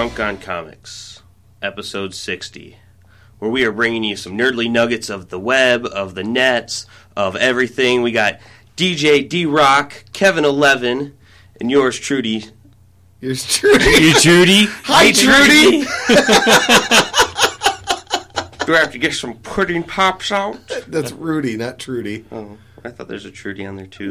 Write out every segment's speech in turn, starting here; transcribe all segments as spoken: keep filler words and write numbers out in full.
Drunk on Comics, episode sixty, where we are bringing you some nerdly nuggets of the web, of the nets, of everything. We got D J D-Rock, Kevin Eleven, and yours Trudy. Yours Trudy. You Trudy. Hi, Trudy. Do I have to get some pudding pops out? That's Rudy, not Trudy. Oh, I thought there's a Trudy on there too.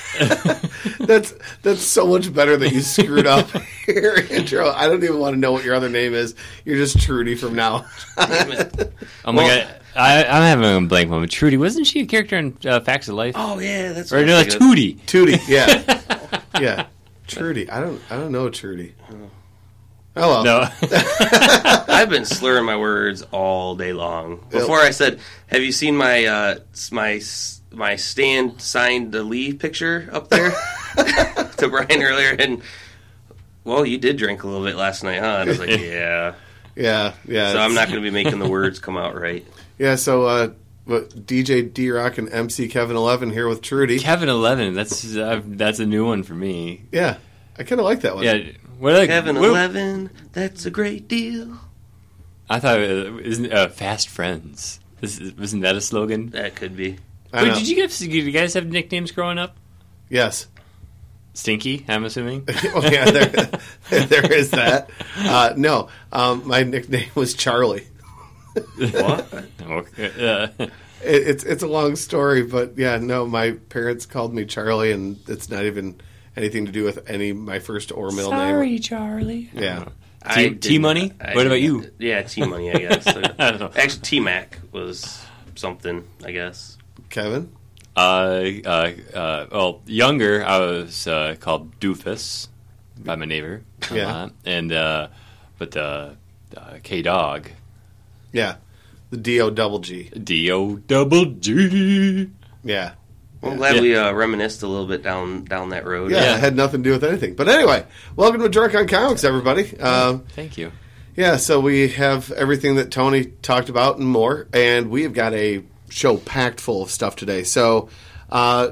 that's that's so much better that you screwed up your intro. I don't even want to know what your other name is. You're just Trudy from now on. Oh my well, god, I, I'm having a blank moment. Trudy, wasn't she a character in uh, Facts of Life? Oh yeah, that's. Or no, Tootie. Tootie, yeah, yeah. Trudy, I don't, I don't know Trudy. Oh well. No. I've been slurring my words all day long. Before I said, "Have you seen my uh, my my Stan signed the Lee picture up there?" to Brian earlier, and well, you did drink a little bit last night, huh? And I was like, "Yeah, yeah, yeah." So I'm not going to be making the words come out right. Yeah. So, uh, but D J D-Rock and M C Kevin Eleven here with Trudy. Kevin Eleven. That's uh, that's a new one for me. Yeah, I kind of like that one. Yeah. What, like, Kevin what, Eleven, that's a great deal. I thought it was isn't uh, Fast Friends. This is, wasn't that a slogan? That could be. Wait, did you guys, did you guys have nicknames growing up? Yes. Stinky, I'm assuming. Oh yeah, there, there is that. Uh, no, um, my nickname was Charlie. What? Okay. Uh, it, it's it's a long story, but yeah, no, my parents called me Charlie, and it's not even anything to do with any my first or middle Sorry, name. Sorry, Charlie. Yeah. T, T Money? I what about you? Yeah, T Money, I guess. I don't know. Actually, T Mac was something, I guess. Kevin? Uh, uh, uh, well, younger, I was uh, called Doofus by my neighbor. Yeah. Uh, and, uh, but uh, uh, K-Dog. Yeah. The D O double G. D O double G. Yeah. Well, I'm yeah. glad yeah. we uh, reminisced a little bit down down that road. Yeah, Yeah. it had nothing to do with anything. But anyway, welcome to Drunk on Comics, everybody. Um, Thank you. Yeah, so we have everything that Tony talked about and more, and we have got a show packed full of stuff today. So, uh,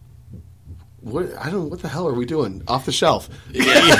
what I don't know, what the hell are we doing? Off the shelf. Yeah.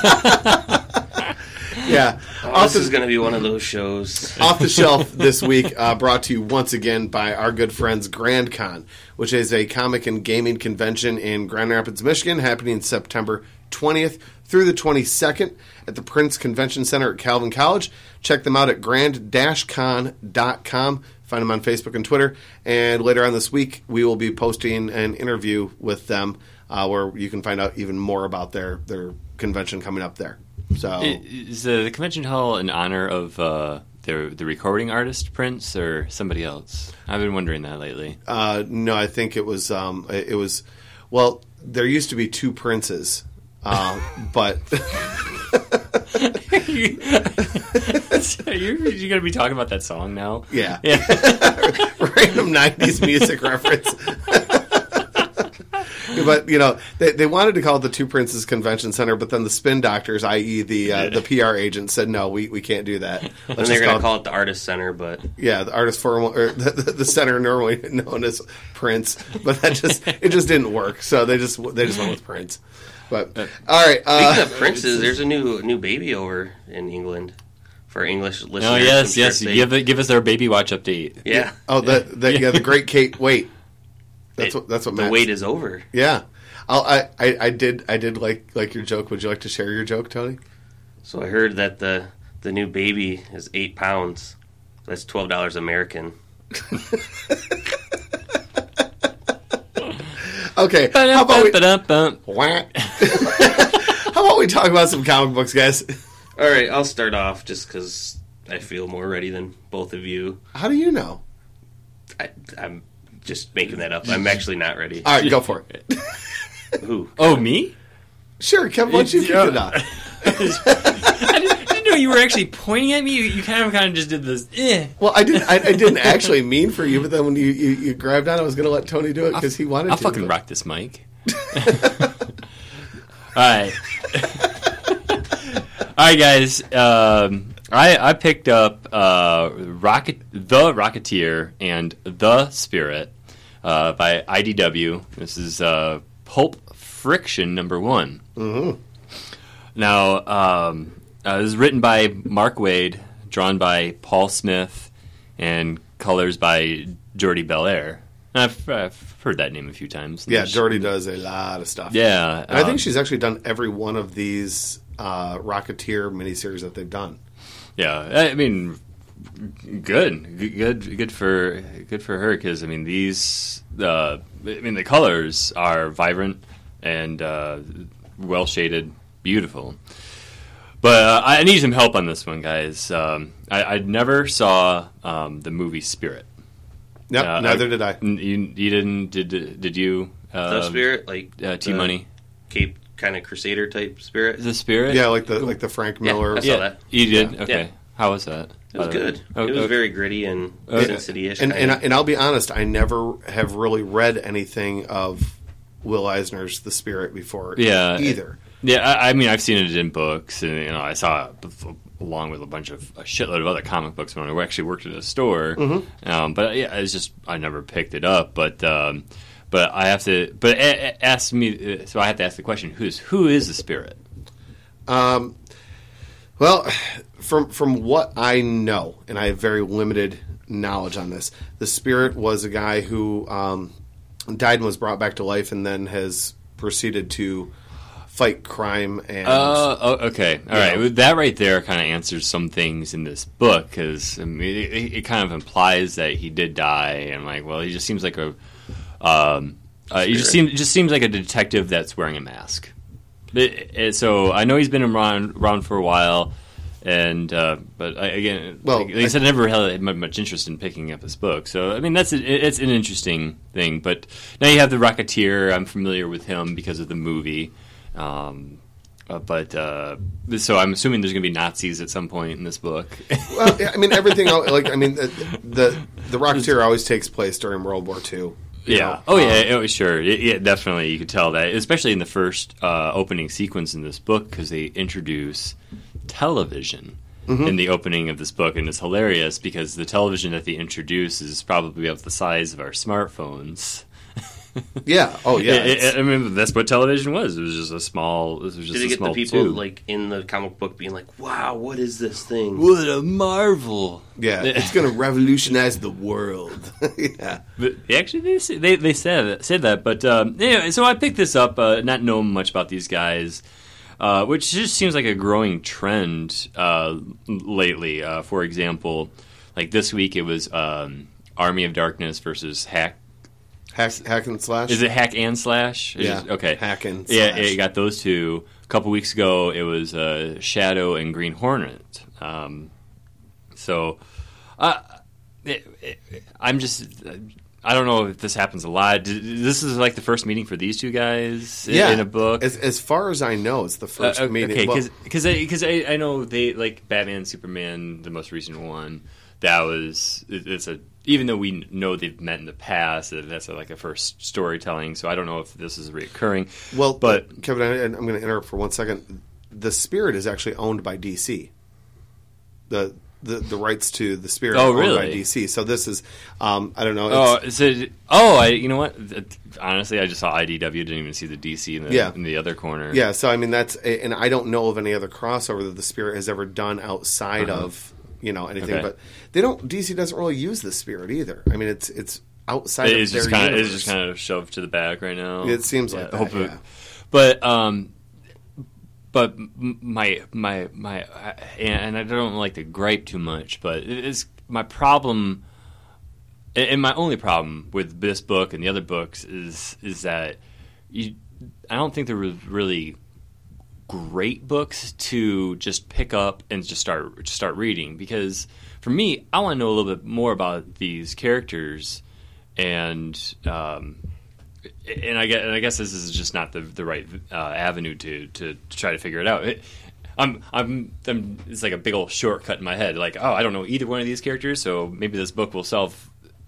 Yeah. Oh, this is going to be one of those shows. Off the Shelf this week, uh, brought to you once again by our good friends Grand Con, which is a comic and gaming convention in Grand Rapids, Michigan, happening September twentieth through the twenty-second at the Prince Convention Center at Calvin College. Check them out at grand dash con dot com. Find them on Facebook and Twitter. And later on this week, we will be posting an interview with them uh, where you can find out even more about their, their convention coming up there. So, Is the convention hall in honor of uh, the the recording artist Prince or somebody else? I've been wondering that lately. Uh, no, I think it was. Um, it was. Well, there used to be two Princes, uh, but you, you're, you're going to be talking about that song now. yeah, Yeah. Random nineties music reference. But, you know, they, they wanted to call it the Two Princes Convention Center, but then the spin doctors, that is the uh, the P R agents, said, no, we, we can't do that. And they're going to call it the Artist Center, but... Yeah, the Artist Forum, or the, the, the center normally known as Prince, but that just it just didn't work, so they just they just went with Prince. But, all right. Uh, Speaking of Princes, there's a new new baby over in England for English listeners. Oh, yes, I'm yes. sure they- Give, it- give us our baby watch update. Yeah. Oh, the, the yeah, the Great Kate Wait. That's It- what that's what The Matt wait is over. Yeah, I'll, I, I I did I did like like your joke. Would you like to share your joke, Tony? So I heard that the the new baby is eight pounds. That's twelve dollars American. Okay, how about we Ba-dum-bum-ba-dum. Wah. How about we talk about some comic books, guys? All right, I'll start off just because I feel more ready than both of you. How do you know? I, I'm just making that up. I'm actually not ready. All right, go for it. Who? Oh, me? Sure, Kevin, why don't you kick it off? I didn't, I didn't know you were actually pointing at me. You, you kind of kind of just did this. Eh. Well, I didn't. I, I didn't actually mean for you, but then when you, you, you grabbed on, I was going to let Tony do it because he wanted I'll to. fucking but- rock this mic. All right. All right, guys. Um, I, I picked up uh, Rocket, The Rocketeer and The Spirit uh, by I D W. This is uh, Pulp Friction number one. Mm-hmm. Now, um, Uh, it was written by Mark Waid, drawn by Paul Smith, and colors by Jordi Belair. I've, I've heard that name a few times. Yeah, Jordi does a lot of stuff. Yeah. And I um, think she's actually done every one of these uh, Rocketeer miniseries that they've done. Yeah, I mean, good, good, good for good for her because I mean these, uh, I mean the colors are vibrant and uh, well shaded, beautiful. But uh, I need some help on this one, guys. Um, I, I never saw um, the movie Spirit. Yep, uh, neither I, did I. You, you didn't? Did did you? Uh, The Spirit, like uh, T the Money, Cape kind of Crusader type Spirit. the Spirit. Yeah, like the like the Frank Yeah, Miller. I saw yeah, that. you did. Yeah. Okay, Yeah. how was that? It was Uh, good. oh, it was oh, very gritty and Okay. Sin City-ish. And and, kinda. I, and I'll be honest, I never have really read anything of Will Eisner's The Spirit before. Yeah. either. Yeah, I, I mean, I've seen it in books, and you know, I saw it bef- along with a bunch of a shitload of other comic books when I actually worked at a store. Mm-hmm. Um, but yeah, it's just I never picked it up. But um, but I have to. But a- a- ask me. So I have to ask the question: Who's who is the Spirit? Um, well, from from what I know, and I have very limited knowledge on this, the Spirit was a guy who um, died and was brought back to life, and then has proceeded to fight crime and. Uh, oh, okay, all right. know. Well, that right there kind of answers some things in this book because I mean, it, it kind of implies that he did die, and like, well, he just seems like a. Um, uh, he just seems just seems like a detective that's wearing a mask. It, it, so I know he's been around around for a while, and uh, but I, again, Well, like, like I said, I never had much interest in picking up this book. So I mean, that's a, it's an interesting thing. But now you have the Rocketeer. I'm familiar with him because of the movie. Um, uh, but uh, so I'm assuming there's going to be Nazis at some point in this book. Well, yeah, I mean everything. el- Like I mean, the the, the Rocketeer always takes place during World War Two. you Yeah. know. Oh, Um, yeah. Oh, sure. Yeah, yeah, definitely. You could tell that, especially in the first uh, opening sequence in this book, because they introduce television Mm-hmm. in the opening of this book, and it's hilarious because the television that they introduce is probably about the size of our smartphones. Yeah. Oh, yeah. It- it- it's- I mean, that's what television was. It was just a small. It was just Did a it get small the people tube. like in the comic book being like, "Wow, what is this thing?" What a marvel! yeah, it's going to revolutionize the world. Yeah. But they actually, they say- they they said said that, but um, anyway, so I picked this up, uh, not knowing much about these guys, uh, which just seems like a growing trend uh, lately. Uh, for example, like this week, it was um, Army of Darkness versus Hack. Hack, hack and slash. Is it Hack and Slash? Is Yeah. it- okay. Hack and Yeah, Slash. it got those two. A couple weeks ago, it was uh, Shadow and Green Hornet. Um, so, uh, it, it, I'm just. I don't know if this happens a lot. D- This is like the first meeting for these two guys in, yeah. in a book. As, as far as I know, it's the first Uh, meeting. okay, well, because because I, I know they like Batman, Superman, the most recent one. That was it- it's a even though we know they've met in the past, uh, that's a, like a first storytelling. So I don't know if this is reoccurring. well, but Kevin, I, I'm going to interrupt for one second. The Spirit is actually owned by D C. The the, the rights to the Spirit Oh, are owned by really? D C. So this is, um, I don't know. oh, It's, is it, oh, I you know what? Honestly, I just saw I D W. Didn't even see the D C in the Yeah. in the other corner. yeah, so I mean that's, and I don't know of any other crossover that the Spirit has ever done outside Uh-huh. of you know anything. Okay. But they don't. D C doesn't really use the Spirit either. I mean, it's it's outside It of is their just kind of universe. it's just kind of shoved to the back right now. It seems like that, hope it- yeah. But um, but m- my my my uh, and I don't like to gripe too much, but it is my problem. And and my only problem with this book and the other books is is that you, I don't think there was really great books to just pick up and just start just start reading, because for me, I want to know a little bit more about these characters, and um, and I guess and I guess this is just not the the right uh, avenue to, to to try to figure it out. It, I'm, I'm I'm it's like a big old shortcut in my head. Like, oh, I don't know either one of these characters, so maybe this book will solve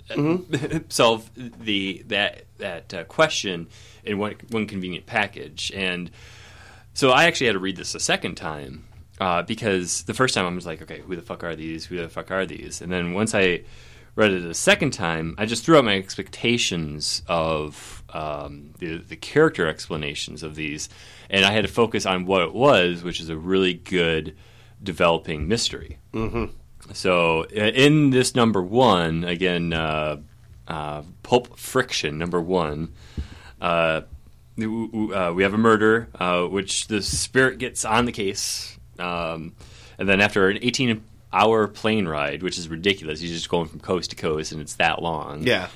solve the that that uh, question in one one convenient package. And so I actually had to read this a second time uh, because the first time I was like, okay, who the fuck are these? Who the fuck are these? And then once I read it a second time, I just threw out my expectations of um, the the character explanations of these, and I had to focus on what it was, which is a really good developing mystery. Mm-hmm. So in this number one, again, uh, uh, Pulp Friction, number one, uh, uh, we have a murder, uh, which the spirit gets on the case. Um, and then after an eighteen-hour plane ride, which is ridiculous, he's just going from coast to coast, and it's that long. Yeah.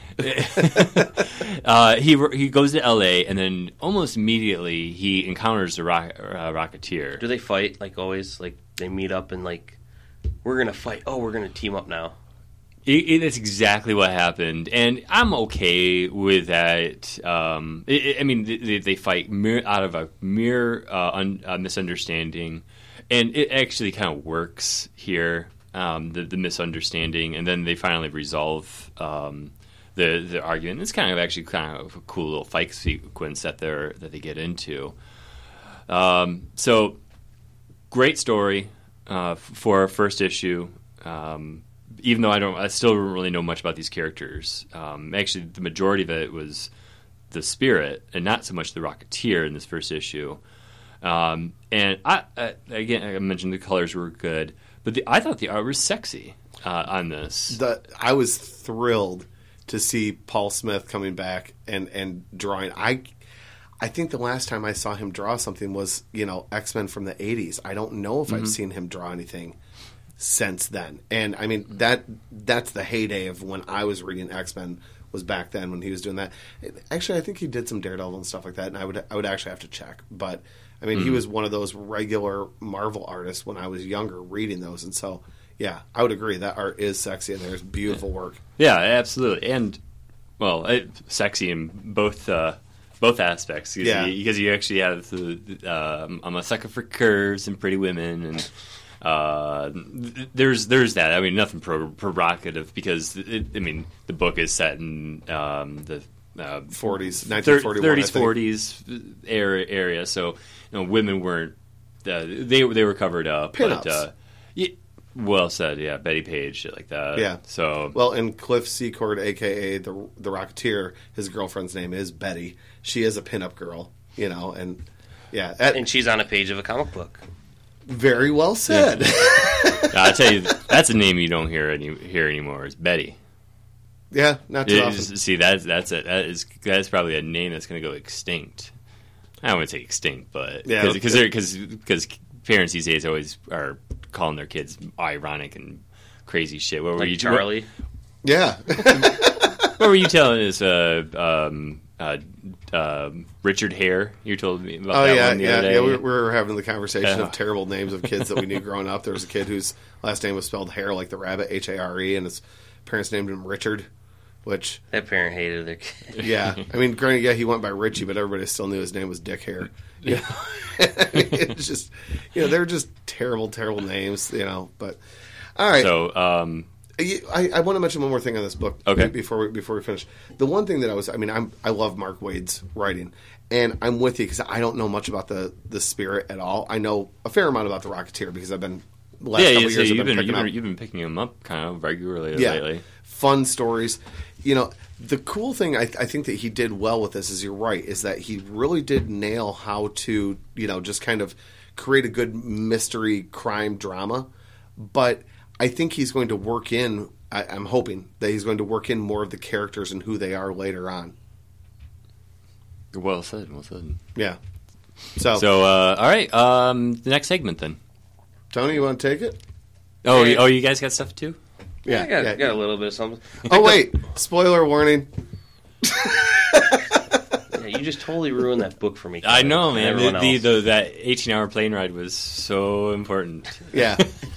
uh, he he goes to L A, and then almost immediately he encounters a rock, uh, Rocketeer. Do they fight, like always? Like, they meet up and, like, we're going to fight. Oh, we're going to team up now. It, it, that's exactly what happened, and I'm okay with that. Um, it, it, I mean, they, they fight mere, out of a mere uh, un, uh, misunderstanding, and it actually kind of works here, um, the, the misunderstanding, and then they finally resolve um, the the argument. It's kind of actually kind of a cool little fight sequence that they're that they get into. Um, so, great story uh, for a first issue. Um, even though I don't, I still don't really know much about these characters. Um, actually, the majority of it was the Spirit, and not so much the Rocketeer in this first issue. Um, and I, I, again, I mentioned the colors were good, but the, I thought the art was sexy uh, on this. The, I was thrilled to see Paul Smith coming back and, and drawing. I I think the last time I saw him draw something was, you know, X-Men from the eighties. I don't know if mm-hmm. I've seen him draw anything since then. And I mean, that that's the heyday of when I was reading X-Men, was back then when he was doing that. Actually, I think he did some Daredevil and stuff like that, and I would I would actually have to check. But I mean, mm-hmm. he was one of those regular Marvel artists when I was younger reading those, and so yeah, I would agree that art is sexy and there's beautiful work. Yeah, absolutely, and well, it, sexy in both uh, both aspects. Because yeah, you, because you actually have the uh, I'm a sucker for curves and pretty women and. Uh, there's there's that. I mean, nothing pro- provocative because it, I mean the book is set in um, the uh, forties, nineteen forty-one, thirties, forties area, area. So you know, women weren't uh, they they were covered up. Pin-ups. But uh, yeah, well said. Yeah, Betty Page, shit like that. Yeah. So well, and Cliff Secord, aka the the Rocketeer, his girlfriend's name is Betty. She is a pinup girl, you know, and yeah, at, and she's on a page of a comic book. Very well said. Yeah. I tell you, that's a name you don't hear any hear anymore. Is Betty? Yeah, not too it, often. See, that's that's a, that is that's probably a name that's going to go extinct. I don't want to say extinct, but yeah, because because because parents these days always are calling their kids ironic and crazy shit. What were like you, Charlie? What, yeah. What were you telling us? Uh, um, uh, uh, Richard Hare, you told me about oh, that yeah, one the yeah, other day. yeah. We, we were having the conversation uh, of terrible names of kids that we knew growing up. There was a kid whose last name was spelled Hare, like the rabbit, H A R E, and his parents named him Richard, which... That parent hated their kid. Yeah. I mean, granted, yeah, he went by Richie, but everybody still knew his name was Dick Hare. You know? I mean, it's just, you know, they were just terrible, terrible names, you know, but... All right. So, um... I, I want to mention one more thing on this book okay. before we before we finish. The one thing that I was, I mean, I'm I love Mark Waid's writing, and I'm with you because I don't know much about the, the Spirit at all. I know a fair amount about the Rocketeer because I've been last yeah, couple yeah, years so I've you've been, been, picking you've, up. been, you've been picking them up kind of regularly yeah, lately. Fun stories. You know, the cool thing I, I think that he did well with this is you're right is that he really did nail how to you know just kind of create a good mystery crime drama, but I think he's going to work in. I, I'm hoping that he's going to work in more of the characters and who they are later on. Well said, well said. Yeah. So, so uh, all right, um, the next segment then. Tony, you want to take it? Oh, Hey. you, oh, you guys got stuff too? Yeah, I got, yeah, got yeah. a little bit of something. Oh, wait. Spoiler warning. Yeah, you just totally ruined that book for me. I know, and man. everyone The, the, else. the, that eighteen-hour plane ride was so important. Yeah.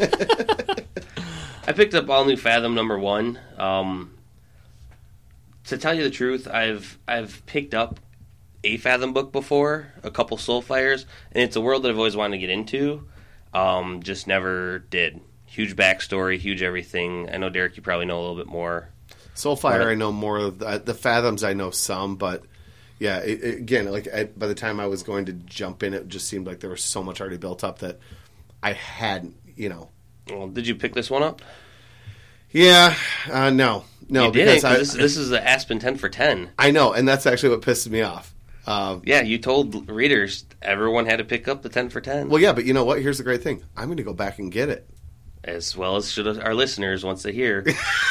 I picked up All New Fathom number one. Um, to tell you the truth, I've I've picked up a Fathom book before, a couple Soulfires, and it's a world that I've always wanted to get into. Um, just never did. Huge backstory, huge everything. I know, Derek, you probably know a little bit more. Soulfire, I know more of the, the Fathoms. I know some, but yeah, it, it, again, like I, by the time I was going to jump in, it just seemed like there was so much already built up that I hadn't, you know. Well, did you pick this one up? Yeah, uh, no, no, you didn't, because 'cause I, this, this is the Aspen ten for ten. I know, and that's actually what pisses me off. Uh, Yeah, you told readers everyone had to pick up the ten for ten. Well, yeah, but you know what? Here's the great thing. I'm going to go back and get it. As well as should our listeners once they hear.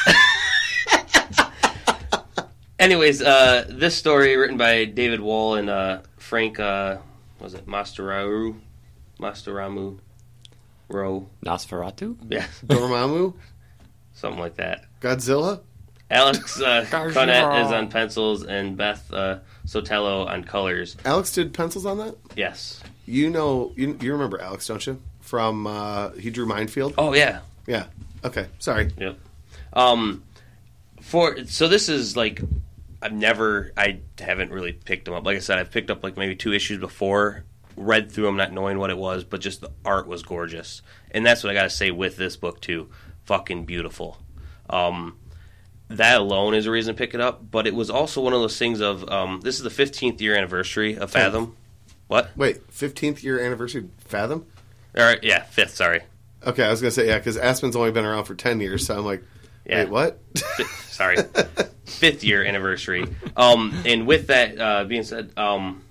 Anyways, uh, this story written by David Wohl and uh, Frank, uh, what was it, Masteramu? Masteramu? Rowe. Nosferatu? Yeah. Dormammu? Something like that. Godzilla? Alex uh, Conant is on pencils and Beth uh, Sotelo on colors. Alex did pencils on that? Yes. You know, you, you remember Alex, don't you? From, uh, he drew Minefield? Oh, yeah. Yeah. Okay, sorry. Yep. Um, for, so this is like, I've never, I haven't really picked them up. Like I said, I've picked up like maybe two issues before, read through them not knowing what it was, but just the art was gorgeous. And that's what I got to say with this book, too. Fucking beautiful. Um, that alone is a reason to pick it up, but it was also one of those things of, um, this is the fifteenth year anniversary of Fathom. What? Wait, fifteenth year anniversary of Fathom? All right, yeah, fifth, sorry. Okay, I was going to say, yeah, because Aspen's only been around for ten years, so I'm like, Yeah. wait, what? Sorry. Fifth year anniversary. Um, and with that uh, being said, um,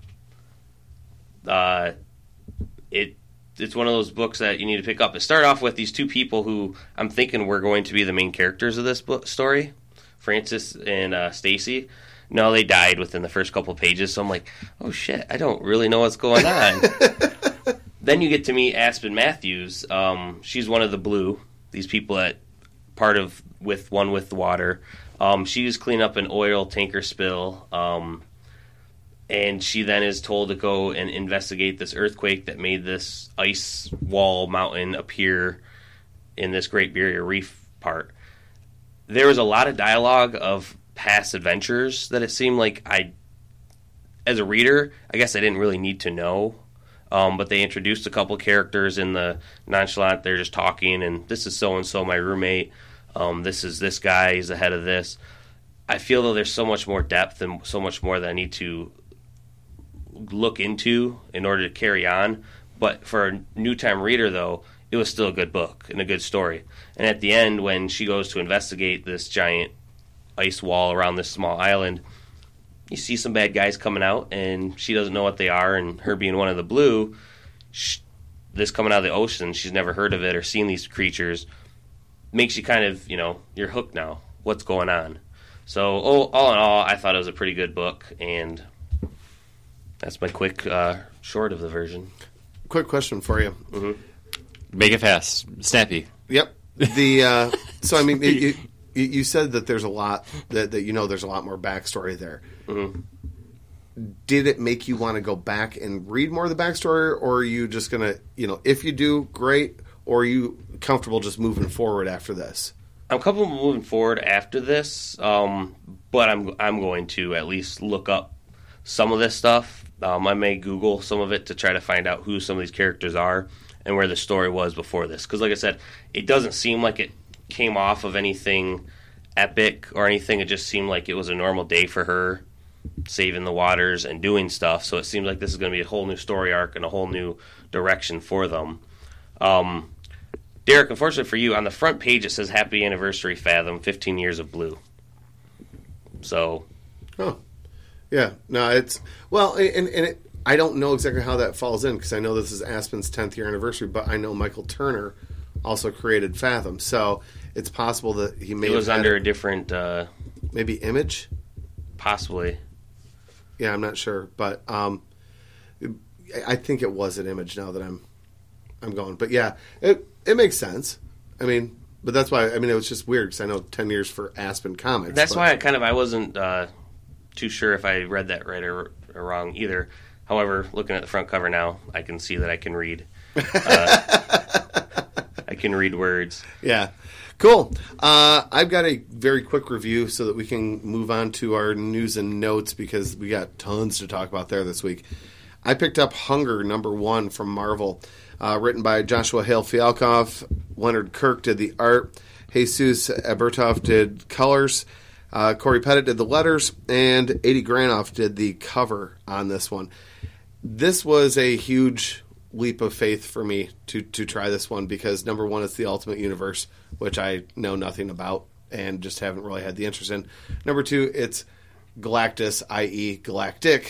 uh, it it's one of those books that you need to pick up. It started off with these two people who I'm thinking were going to be the main characters of this book story, Francis and uh, Stacy. No, they died within the first couple of pages, so I'm like, oh shit, I don't really know what's going on. Then you get to meet Aspen Matthews. Um, she's one of the Blue, these people that part of with one with the water. Um, she's cleaning up an oil tanker spill, um, and she then is told to go and investigate this earthquake that made this ice wall mountain appear in this Great Barrier Reef part. There was a lot of dialogue of past adventures that it seemed like I, as a reader, I guess I didn't really need to know. Um, but they introduced a couple characters in the nonchalant. They're just talking, and this is so-and-so, my roommate. Um, this is this guy. He's the head of this. I feel though there's so much more depth and so much more that I need to look into in order to carry on. But for a new-time reader, though, it was still a good book and a good story. And at the end, when she goes to investigate this giant ice wall around this small island, you see some bad guys coming out, and she doesn't know what they are, and her being one of the Blue, she, this coming out of the ocean, she's never heard of it or seen these creatures, makes you kind of, you know, you're hooked now. What's going on? So, oh, all in all, I thought it was a pretty good book, and that's my quick uh, short of the version. Quick question for you. Mm-hmm. Make it fast. Snappy. Yep. The uh, so I mean, it, you, you said that there's a lot that, that you know there's a lot more backstory there. Mm-hmm. Did it make you want to go back and read more of the backstory, or are you just gonna, you know, if you do, great, or are you comfortable just moving forward after this? I'm comfortable moving forward after this, um, but I'm I'm going to at least look up some of this stuff. Um, I may Google some of it to try to find out who some of these characters are and where the story was before this. Because like I said, it doesn't seem like it came off of anything epic or anything. It just seemed like it was a normal day for her, saving the waters and doing stuff. So it seems like this is going to be a whole new story arc and a whole new direction for them. Um, Derek, unfortunately for you, on the front page it says Happy Anniversary Fathom, fifteen years of Blue. So... Oh. Yeah, no, it's well, and, and it, I don't know exactly how that falls in because I know this is Aspen's tenth year anniversary, but I know Michael Turner also created Fathom, so it's possible that he may it was have under had a different, uh, maybe Image, possibly. Yeah, I'm not sure, but um, I think it was an Image. Now that I'm, I'm going, but yeah, it it makes sense. I mean, but that's why I mean it was just weird because I know ten years for Aspen Comics. That's but, why I kind of I wasn't. Uh, too sure if I read that right or, or wrong either. However, looking at the front cover now, I can see that I can read. Uh, I can read words. Yeah. Cool. Uh, I've got a very quick review so that we can move on to our news and notes because we got tons to talk about there this week. I picked up Hunger, number one from Marvel, uh, written by Joshua Hale-Fialkov. Leonard Kirk did the art. Jesus Aburtov did colors. Uh, Corey Pettit did the letters, and Adi Granoff did the cover on this one. This was a huge leap of faith for me to, to try this one because, number one, it's the Ultimate Universe, which I know nothing about and just haven't really had the interest in. Number two, it's Galactus, that is. Galactic,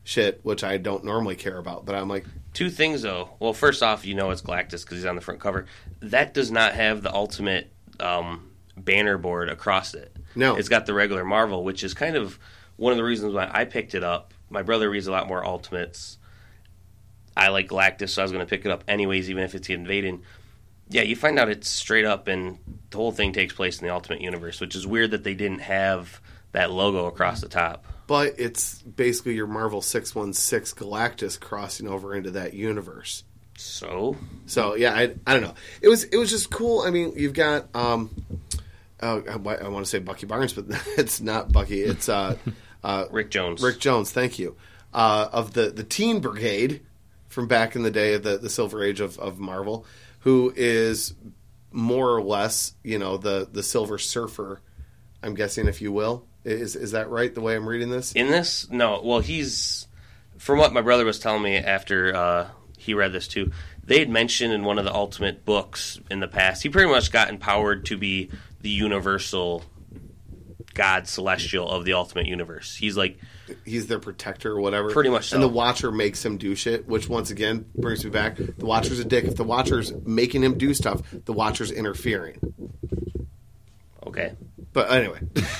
shit, which I don't normally care about. But I'm like, two things though. Well, first off, you know it's Galactus because he's on the front cover. That does not have the ultimate um, banner board across it. No, it's got the regular Marvel, which is kind of one of the reasons why I picked it up. My brother reads a lot more Ultimates. I like Galactus, so I was going to pick it up anyways, even if it's invading. Yeah, you find out it's straight up, and the whole thing takes place in the Ultimate Universe, which is weird that they didn't have that logo across the top. But it's basically your Marvel six one six Galactus crossing over into that universe. So? So, yeah, I, I don't know. It was it was just cool. I mean, you've got, um, oh, I, I want to say Bucky Barnes, but it's not Bucky. It's uh, uh, Rick Jones. Rick Jones, thank you. Uh, of the, the Teen Brigade from back in the day of the, the Silver Age of, of Marvel, who is more or less, you know, the, the Silver Surfer, I'm guessing, if you will. Is is that right, the way I'm reading this? In this? No. Well, he's... From what my brother was telling me after uh, he read this, too, they had mentioned in one of the Ultimate books in the past, he pretty much got empowered to be the universal god celestial of the Ultimate Universe. He's like... He's their protector or whatever. Pretty much so. And the Watcher makes him do shit, which once again brings me back. The Watcher's a dick. If the Watcher's making him do stuff, the Watcher's interfering. Okay. But anyway.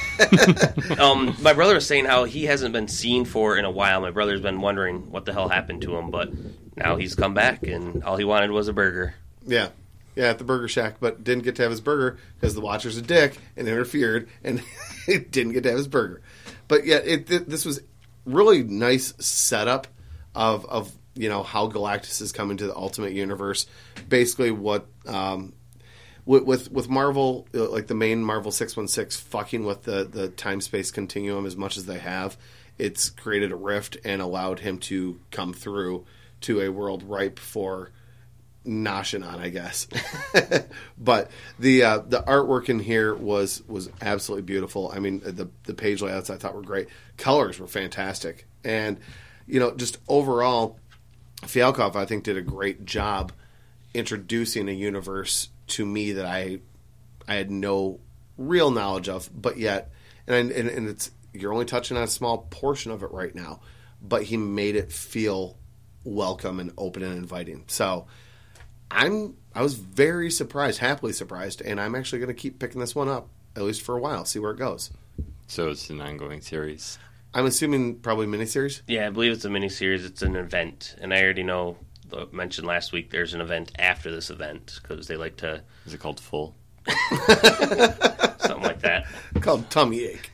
um, my brother was saying how he hasn't been seen for in a while. My brother's been wondering what the hell happened to him, but now he's come back, and all he wanted was a burger. Yeah. Yeah, at the Burger Shack, but didn't get to have his burger because the Watcher's a dick and interfered, and didn't get to have his burger. But yeah, it, it, this was really nice setup of, of you know, how Galactus is coming to the Ultimate Universe. Basically what... Um, With, with with Marvel, like the main Marvel six one six, fucking with the, the time-space continuum as much as they have, it's created a rift and allowed him to come through to a world ripe for noshing on, I guess. But the uh, the artwork in here was was absolutely beautiful. I mean, the the page layouts I thought were great. Colors were fantastic. And, you know, just overall, Fialkov, I think, did a great job introducing a universe to me that I I had no real knowledge of, but yet, and, and and it's you're only touching on a small portion of it right now, but he made it feel welcome and open and inviting. So I'm I was very surprised, happily surprised, and I'm actually going to keep picking this one up at least for a while, see where it goes. So it's an ongoing series. I'm assuming probably miniseries. Yeah, I believe it's a miniseries. It's an event, and I already know. Mentioned last week, there's an event after this event because they like to. Is it called Full? Something like that. Called tummy ache.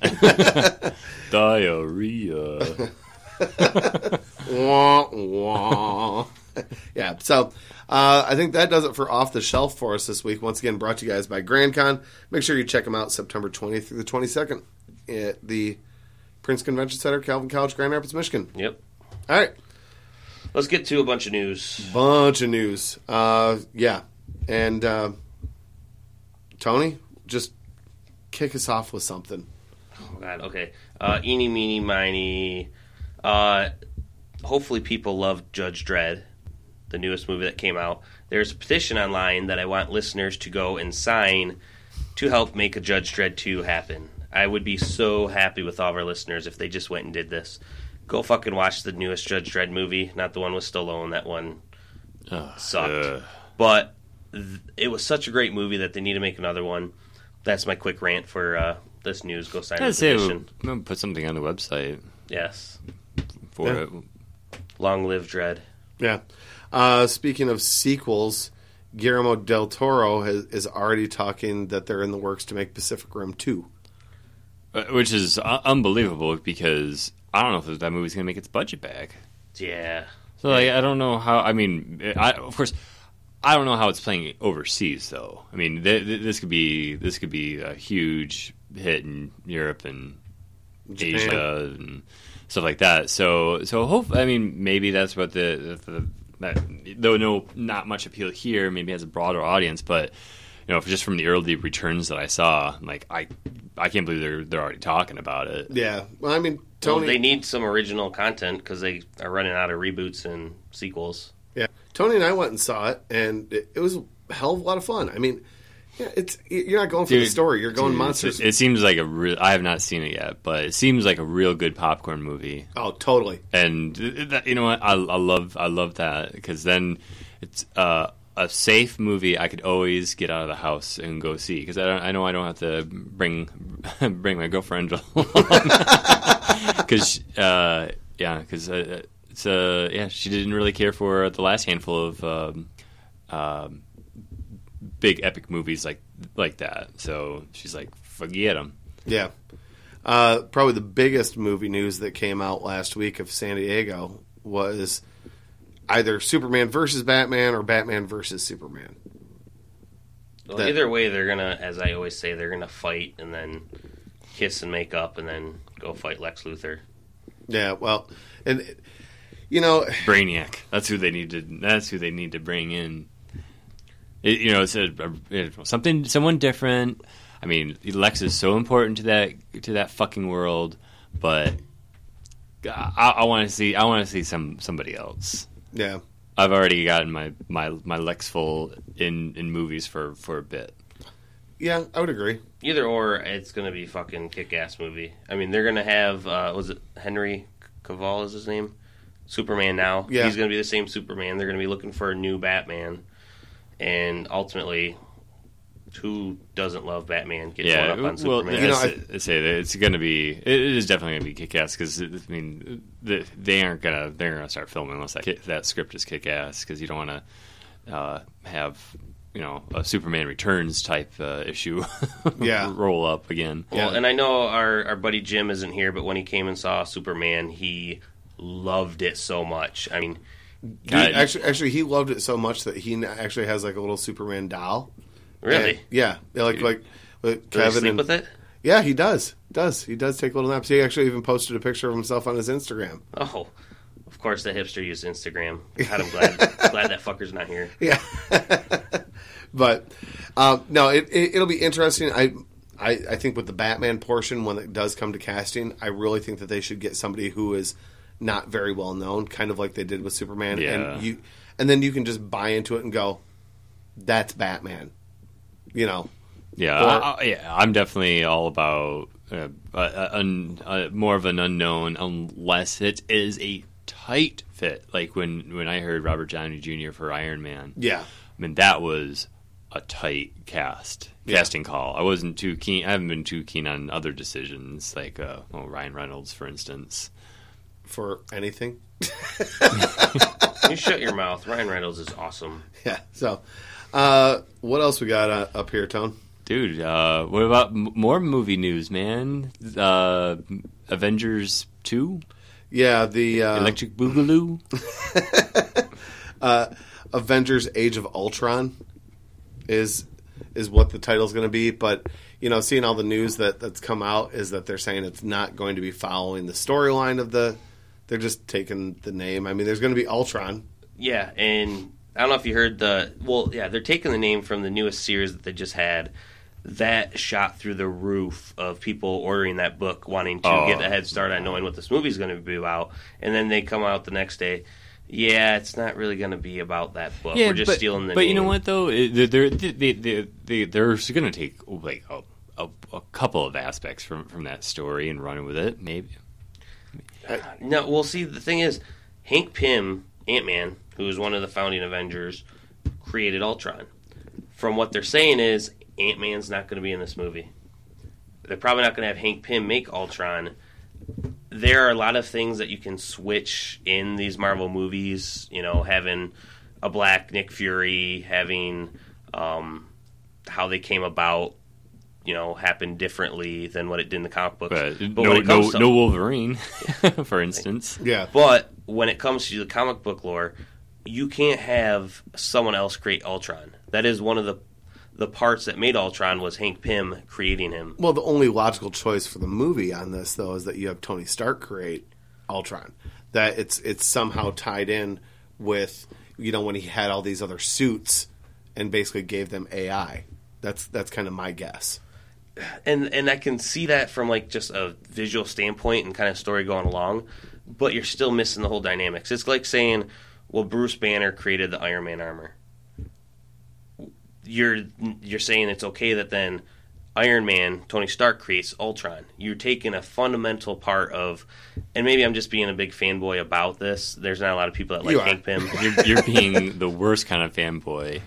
Diarrhea. Wah, wah. Yeah, so uh, I think that does it for Off the Shelf for us this week. Once again, brought to you guys by GrandCon. Make sure you check them out September twentieth through the twenty-second at the Prince Convention Center, Calvin College, Grand Rapids, Michigan. Yep. All right. Let's get to a bunch of news. Bunch of news. Uh, yeah. And uh, Tony, just kick us off with something. Oh, God. Okay. Uh, eeny, meeny, miny. Uh, hopefully people love Judge Dredd, the newest movie that came out. There's a petition online that I want listeners to go and sign to help make a Judge Dredd two happen. I would be so happy with all of our listeners if they just went and did this. Go fucking watch the newest Judge Dredd movie. Not the one with Stallone. That one uh, sucked. Uh. But th- it was such a great movie that they need to make another one. That's my quick rant for uh, this news. Go sign the petition. I'm going to put something on the website. Yes. For yeah. it. Long live Dredd. Yeah. Uh, speaking of sequels, Guillermo del Toro has, is already talking that they're in the works to make Pacific Rim two. Uh, which is uh, unbelievable because... I don't know if that movie's going to make its budget back. Yeah. So, like, I don't know how... I mean, I, of course, I don't know how it's playing overseas, though. I mean, th- th- this could be this could be a huge hit in Europe and Japan. Asia and stuff like that. So, so hope. I mean, maybe that's what the... the, the that, though no, not much appeal here, maybe has a broader audience, but... You know, just from the early returns that I saw, like I, I can't believe they're they're already talking about it. Yeah, well, I mean, Tony, well, they need some original content because they are running out of reboots and sequels. Yeah, Tony and I went and saw it, and it, it was a hell of a lot of fun. I mean, Yeah, it's you're not going for dude, the story. You're going dude, monsters. It seems like a real. I have not seen it yet, but it seems like a real good popcorn movie. Oh, totally. And you know what? I, I love I love that because then it's uh, a safe movie I could always get out of the house and go see because I don't. I know I don't have to bring bring my girlfriend along because uh, yeah because uh, it's uh, yeah she didn't really care for the last handful of. Um, um, big epic movies like like that, so she's like, forget them. Yeah, uh, probably the biggest movie news that came out last week of San Diego was either Superman versus Batman or Batman versus Superman. Well, that, either way, they're gonna, as I always say, they're gonna fight and then kiss and make up and then go fight Lex Luthor. Yeah, well, and you know, Brainiac. That's who they need to. That's who they need to bring in. It, you know, it's a, a, something, someone different. I mean, Lex is so important to that to that fucking world, but I, I want to see, I want to see some somebody else. Yeah, I've already gotten my, my, my Lex full in, in movies for, for a bit. Yeah, I would agree. Either or, it's going to be fucking kick-ass movie. I mean, they're going to have, uh, was it Henry Cavill is his name? Superman now. Yeah. He's going to be the same Superman. They're going to be looking for a new Batman. And ultimately, who doesn't love Batman? Gets yeah, one up on well, Superman. You know, I, I say that it's going to be. It is definitely going to be kick-ass because I mean, the, they aren't gonna they're gonna start filming unless that that script is kick-ass because you don't want to uh, have you know a Superman Returns type uh, issue. yeah, roll up again. Well, yeah. And I know our our buddy Jim isn't here, but when he came and saw Superman, he loved it so much. I mean. Dude, actually, actually, he loved it so much that he actually has like a little Superman doll. Really? And, yeah, like Dude. like with Does Kevin he sleep and, with it? Yeah, he does. Does he does take little naps? He actually even posted a picture of himself on his Instagram. Oh, of course, the hipster used Instagram. God, I'm glad glad that fucker's not here. Yeah, but um, no, it, it it'll be interesting. I. I, I think with the Batman portion, when it does come to casting, I really think that they should get somebody who is not very well known, kind of like they did with Superman, yeah. and you, and then you can just buy into it and go, "That's Batman," you know. Yeah, or, I, I, yeah. I'm definitely all about uh, uh, un, uh, more of an unknown, unless it is a tight fit. Like when when I heard Robert Downey Junior for Iron Man. Yeah, I mean that was a tight cast yeah. casting call. I wasn't too keen. I haven't been too keen on other decisions, like uh, well, Ryan Reynolds, for instance. For anything. You shut your mouth. Ryan Reynolds is awesome. Yeah. So, uh, what else we got uh, up here, Tone? Dude, uh, what about m- more movie news, man? Uh, Avengers two? Yeah, the uh, Electric Boogaloo. uh, Avengers: Age of Ultron is is what the title's going to be, but you know, seeing all the news that that's come out is that they're saying it's not going to be following the storyline of the. They're just taking the name. I mean, there's going to be Ultron. Yeah, and I don't know if you heard the. Well, yeah, they're taking the name from the newest series that they just had. That shot through the roof of people ordering that book, wanting to oh. get a head start on knowing what this movie's going to be about, and then they come out the next day. Yeah, it's not really going to be about that book. Yeah, We're just but, stealing the but name. you know what, though? They're, they're, they, they, they, they're going to take like a, a, a couple of aspects from, from that story and run with it, maybe. No, well, see, the thing is, Hank Pym, Ant-Man, who is one of the founding Avengers, created Ultron. From what they're saying is, Ant-Man's not going to be in this movie. They're probably not going to have Hank Pym make Ultron. There are a lot of things that you can switch in these Marvel movies, you know, having a black Nick Fury, having um, how they came about, you know, happen differently than what it did in the comic books. But, but no, when it comes no, to, no Wolverine, for instance. Yeah. But when it comes to the comic book lore, you can't have someone else create Ultron. That is one of the the parts that made Ultron was Hank Pym creating him. Well, the only logical choice for the movie on this, though, is that you have Tony Stark create Ultron. That it's it's somehow tied in with, you know, when he had all these other suits and basically gave them A I. That's that's kind of my guess. And and I can see that from like just a visual standpoint and kind of story going along, but you're still missing the whole dynamics. It's like saying, well, Bruce Banner created the Iron Man armor. you're you're saying it's okay that then Iron Man, Tony Stark creates Ultron. You're taking a fundamental part of, and maybe I'm just being a big fanboy about this. There's not a lot of people that like Hank Pym. You're, you're being the worst kind of fanboy.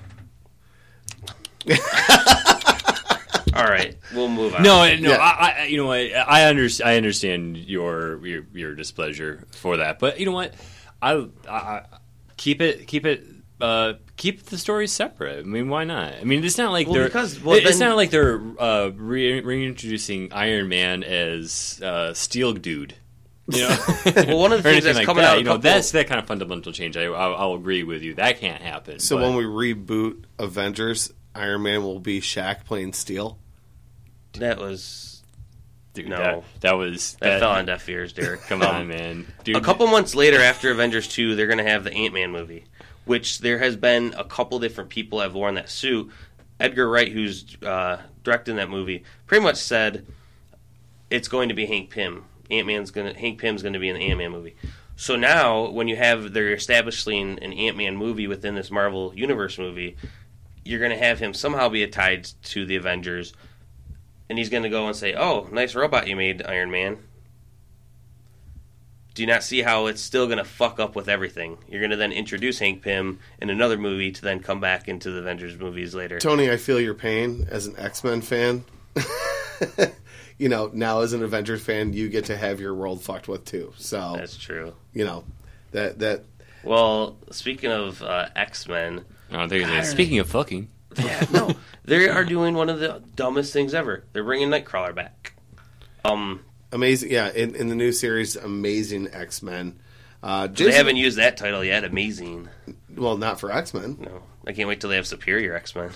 All right, we'll move on. No, no, Yeah. I, I, you know what? I understand. I understand your, your your displeasure for that, but you know what? I, I keep it, keep it, uh, keep the stories separate. I mean, why not? I mean, it's not like Well, they're. because- well, it's then- not like they're uh, re- reintroducing Iron Man as uh, Steel Dude. You know, Well, one of the Or things anything that's like coming that. out, a You know, couple- that's that kind of fundamental change. I, I'll, I'll agree with you. That can't happen. So but- when we reboot Avengers, Iron Man will be Shaq playing Steel. that was dude, no. that, that was that, fell on deaf ears, Derek. Come on, man. Dude, A couple months later, after Avengers two, they're going to have the Ant-Man movie, which there has been a couple different people have worn that suit. Edgar Wright, who's uh, directing that movie, pretty much said it's going to be Hank Pym. Ant-Man's going to Hank Pym's going to be in the Ant-Man movie. So now, when you have they're establishing an Ant-Man movie within this Marvel Universe movie, you're going to have him somehow be tied to the Avengers, and he's going to go and say, "Oh, nice robot you made, Iron Man." Do you not see how it's still going to fuck up with everything? You're going to then introduce Hank Pym in another movie to then come back into the Avengers movies later. Tony, I feel your pain as an X-Men fan. You know, now as an Avengers fan, you get to have your world fucked with too. So That's true. you know that that Well, speaking of uh, X-Men, Oh, there you go. Speaking of fucking, yeah, no, they are doing one of the dumbest things ever. They're bringing Nightcrawler back. Um, amazing, yeah. In, in the new series, Amazing X-Men. Uh, they Jason- haven't used that title yet. Amazing. well, not for X-Men. No, I can't wait till they have Superior X-Men.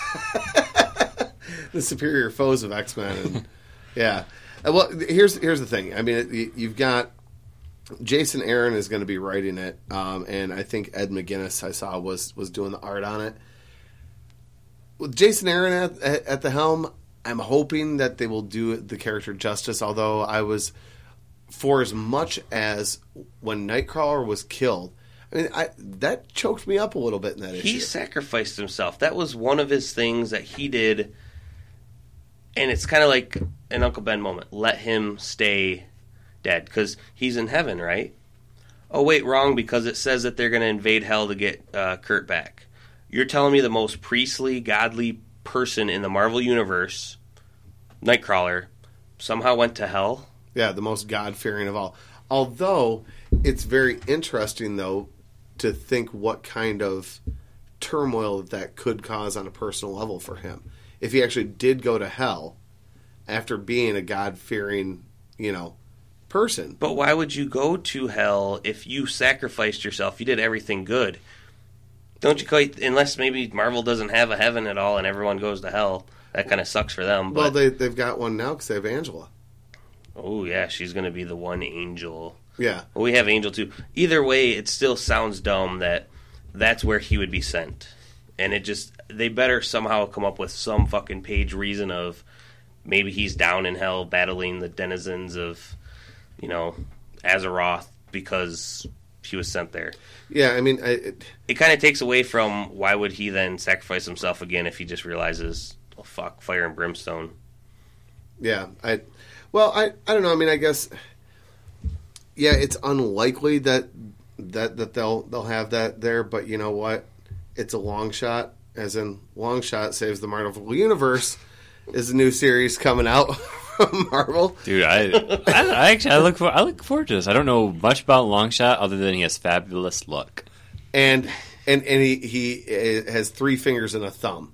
The superior foes of X-Men. And, yeah. Uh, Well, here's here's the thing. I mean, it, you- you've got Jason Aaron is going to be writing it, um, and I think Ed McGuinness I saw was was doing the art on it. With Jason Aaron at, at, at the helm, I'm hoping that they will do the character justice. Although I was, for as much as when Nightcrawler was killed, I mean, I that choked me up a little bit in that issue. He sacrificed himself. That was one of his things that he did, and it's kind of like an Uncle Ben moment. Let him stay dead because he's in heaven, right? Oh wait, wrong, because it says that they're going to invade hell to get uh, Kurt back. You're telling me the most priestly, godly person in the Marvel universe, Nightcrawler, somehow went to hell? Yeah, the most God-fearing of all. Although, it's very interesting, though, to think what kind of turmoil that could cause on a personal level for him. If he actually did go to hell after being a God-fearing, you know, person. But why would you go to hell if you sacrificed yourself? You did everything good. Don't you quite, unless maybe Marvel doesn't have a heaven at all and everyone goes to hell. That kind of sucks for them. But, Well, they, they've got one now because they have Angela. oh, yeah, she's going to be the one angel. Yeah. Well, we have Angel, too. Either way, it still sounds dumb that that's where he would be sent. And it just, they better somehow come up with some fucking page reason of maybe he's down in hell battling the denizens of, you know, Azeroth because he was sent there. Yeah, I mean, I, it, It kind of takes away from why would he then sacrifice himself again if he just realizes, oh, fuck, fire and brimstone. yeah. I, well, I, I don't know. I mean, I guess, yeah, it's unlikely that that that they'll they'll have that there, but you know what? It's a long shot, as in long shot saves the Marvel Universe is a new series coming out from Marvel. dude, I, I, I actually I look for I look forward to this. I don't know much about Longshot other than he has fabulous luck. And and and he he has three fingers and a thumb.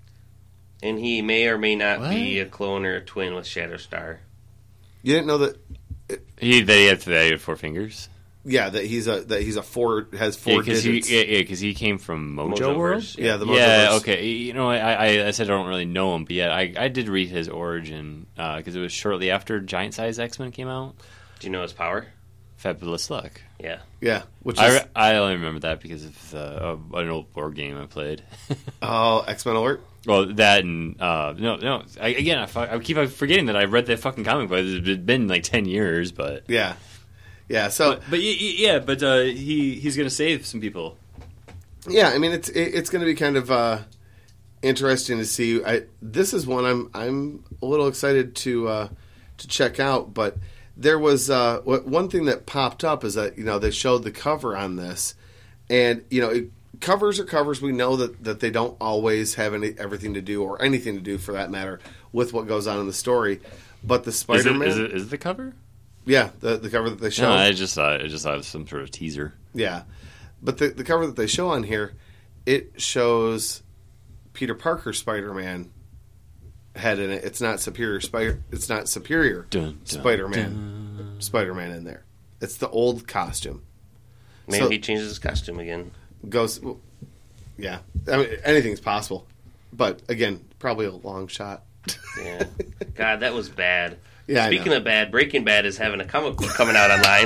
And he may or may not What? be a clone or a twin with Shatterstar. You didn't know that? He that he had, that he had four fingers. Yeah, that he's a that he's a four has four because he digits. yeah, yeah, 'cause he came from Mojo, Mojo World. Verse, yeah, the Yeah, Mojoverse. okay. You know, I, I I said I don't really know him, but yeah, I I did read his origin because it was shortly after Giant Size X-Men came out. Do you know his power? Fabulous luck. Yeah. Yeah, which is I, re- I only remember that because of, uh, of an old board game I played. oh X Men Alert. Well, that and uh, no, no. I, again, I, fu- I keep forgetting that I read that fucking comic book. It's been like ten years, but Yeah, yeah. So but, but y- y- yeah, but uh, he he's gonna save some people. yeah, I mean it's it, it's going to be kind of uh, interesting to see. I, this is one I'm I'm a little excited to uh, to check out. But there was uh, one thing that popped up is that you know they showed the cover on this, and you know it, covers are covers. We know that, that they don't always have any everything to do or anything to do for that matter with what goes on in the story. But the Spider-Man is it, is it, is it the cover? Yeah, the the cover that they show. No, I just thought I just thought it was some sort of teaser. Yeah, but the the cover that they show on here, it shows Peter Parker Spider-Man head in it. It's not Superior Spider. It's not Superior dun, dun, Spider-Man. Dun. Spider-Man in there. It's the old costume. Maybe So, he changes his costume again. Goes, yeah. I mean, anything's possible, but again, probably a long shot. Yeah, God, that was bad. Yeah. Speaking of bad, Breaking Bad is having a comic book coming out online.